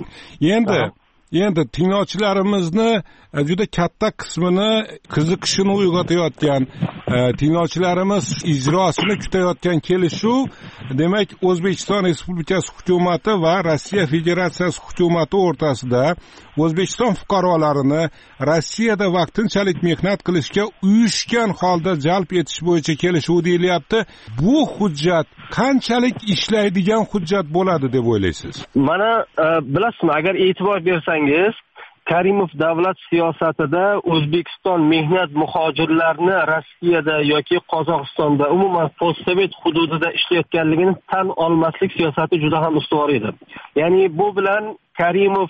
Endi tinglovchilarimizni juda katta qismini qiziqishini uyg'otayotgan, tinglovchilarimiz ijrosini kutayotgan kelishuv, demak, O'zbekiston Respublikasi hukumati va Rossiya Federatsiyasi hukumati o'rtasida O'zbekiston fuqarolarini Rossiyada vaqtinchalik mehnat qilishga uyushgan holda jalb etish bo'yicha kelishuv deyilyapti. Bu hujjat qanchalik ishlaydigan hujjat bo'ladi deb o'ylaysiz? Mana bilasizmi, agar e'tibor bersangiz, Karimov davlat siyosatida O'zbekiston mehnat muhojirlarini Rossiyada yoki Qozog'istonda, umuman postsovet hududida ishlayotganligini tan olmaslik siyosati juda ham ustuvor edi. Ya'ni bu bilan Karimov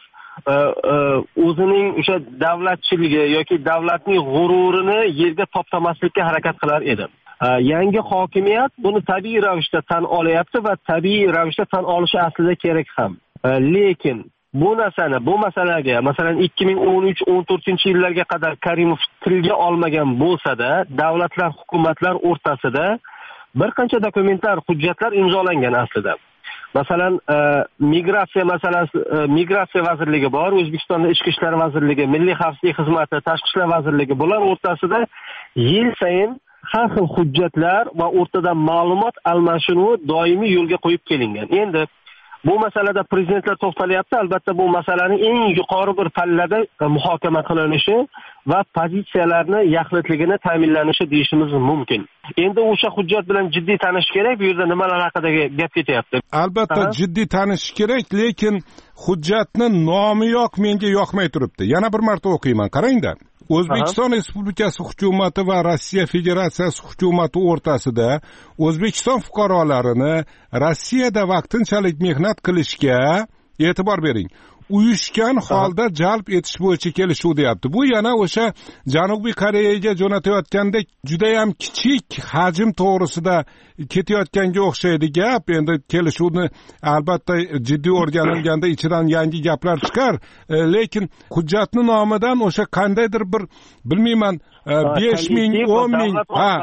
o'zining o'sha davlatchiligi yoki davlatning g'ururini yerga toptamaslikka harakat qilar edi. Yangi hokimiyat buni tabiiy ravishda tan olyapti va tabiiy ravishda tan olishi aslida kerak ham. Lekin bu masalaga masalan 2013-14-yillarga qadar Karimov tilga olmagan bo'lsa-da, davlatlar, hukumatlar o'rtasida bir qancha dokumentlar, hujjatlar imzolangan aslida. Masalan, migratsiya masalasi, migratsiya vazirligi bor, O'zbekistonda Ichki ishlar vazirligi, Milliy xavfsizlik xizmati, Tashqi ishlar vazirligi, bular o'rtasida yil sayin har xil hujjatlar va o'rtadan ma'lumot almashinuvi doimiy yo'lga qo'yib kelingan. Endi bu masalada prezidentlar to'xtalyapti. Albatta bu masalaning eng yuqori bir pallada muhokama qilinishi va pozitsiyalarni yaxlitligini ta'minlanishi deyishimiz mumkin. Endi o'sha hujjat bilan jiddiy tanishish kerak. Bu yerda nimalar haqida gap ketyapti? Albatta jiddiy tanishish kerak, lekin hujjatning nomiyoq menga yoqmay turibdi. Yana bir marta o'qiyman, qarangda. O'zbekiston Respublikasi hukumati va Rossiya Federatsiyasi hukumati o'rtasida O'zbekiston fuqarolarini Rossiyada vaqtinchalik mehnat qilishga, e'tibor bering, uyushgan holda jalb etish bo'yicha kelishuv deyapti. Bu yana o'sha Janubiy Koreyaga jo'natayotgandek juda ham kichik hajm to'g'risida ketayotganga o'xshaydi gap. Endi kelishuvni albatta jiddiy o'rganilganda ichidan yangi gaplar chiqar, lekin hujjatning nomidan o'sha qandaydir bir, bilmayman, 5,000, 10,000,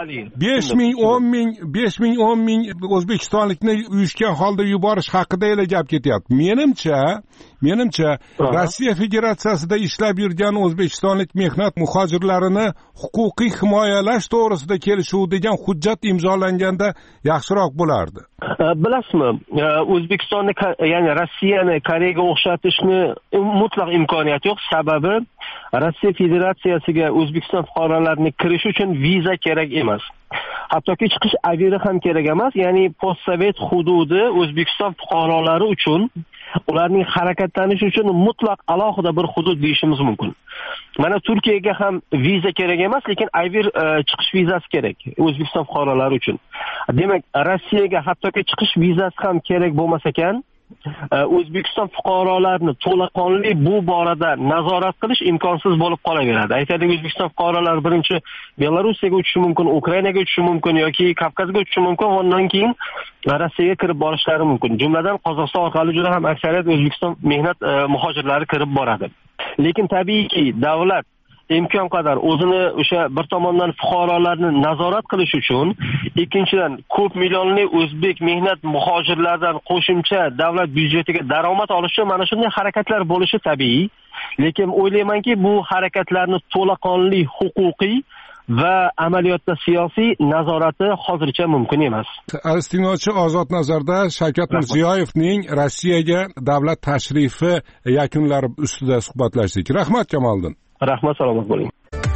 5,000, 10,000 o'zbekistonlikni uyushgan holda yuborish haqida gap ketyapti. Menimcha ko'rishlaricha, Rossiya Federatsiyasida ishlab yurgan o'zbekistonlik mehnat muhojirlarini huquqiy himoyalash to'g'risida kelishuv degan hujjat imzolanganda yaxshiroq bo'lardi. Bilasizmi, O'zbekistonni, ya'ni Rossiyani Koreyaga o'xshatishni mutlaq imkoniyati yo'q. Sababi Rossiya Federatsiyasiga O'zbekiston fuqarolarining kirishi uchun viza kerak emas. Hattoki chiqish aviri ham kerak emas. Ya'ni postsovet hududi O'zbekiston fuqarolari uchun, ularning harakatlanishi uchun mutlaq alohida bir hudud deyishimiz mumkin. Mana Turkiyaga ham viza kerak emas, lekin avir chiqish vizasi kerak O'zbekiston fuqarolari uchun. Demak, Rossiyaga hattoki chiqish vizasi ham kerak bo'lmas ekan, O'zbekiston fuqarolarini to'laqonli bu borada nazorat qilish imkonsiz bo'lib qolaveradi. Aytaylik, O'zbekiston fuqarolari birinchi Belorussiyaga uchishi mumkin, Ukrainaga uchishi mumkin yoki Kavkazga uchishi mumkin, undan keyin Rossiyaga kirib borishlari mumkin. Jumladan Qozog'iston orqali juda ham aksariyat O'zbekiston mehnat muhojirlari kirib boradi. Lekin tabiiyki, davlat imkon qadar o'zini o'sha bir tomondan fuqarolarni nazorat qilish uchun, ikkinchidan ko'p millionli o'zbek mehnat muhojirlaridan qo'shimcha davlat byudjetiga daromad olish uchun mana shunday harakatlar bo'lishi tabiiy. Lekin o'ylaymanki, bu harakatlarni to'laqonli huquqiy va amaliyotda siyosiy nazorati hozircha mumkin emas. Aziz tinglovchi, Ozod nazarda Shavkat Mirziyoyevning Rossiyaga davlat tashrifi yakunlari ustida suhbatlashdik. Rahmat Kamoliddin. Rahmat, salomat bo'ling.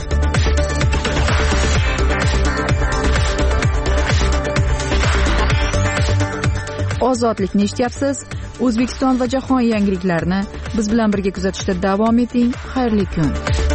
Ozodlikni eshityapsiz. O'zbekiston va jahon yangiliklarini biz bilan birga kuzatishda davom eting. Xayrli kun.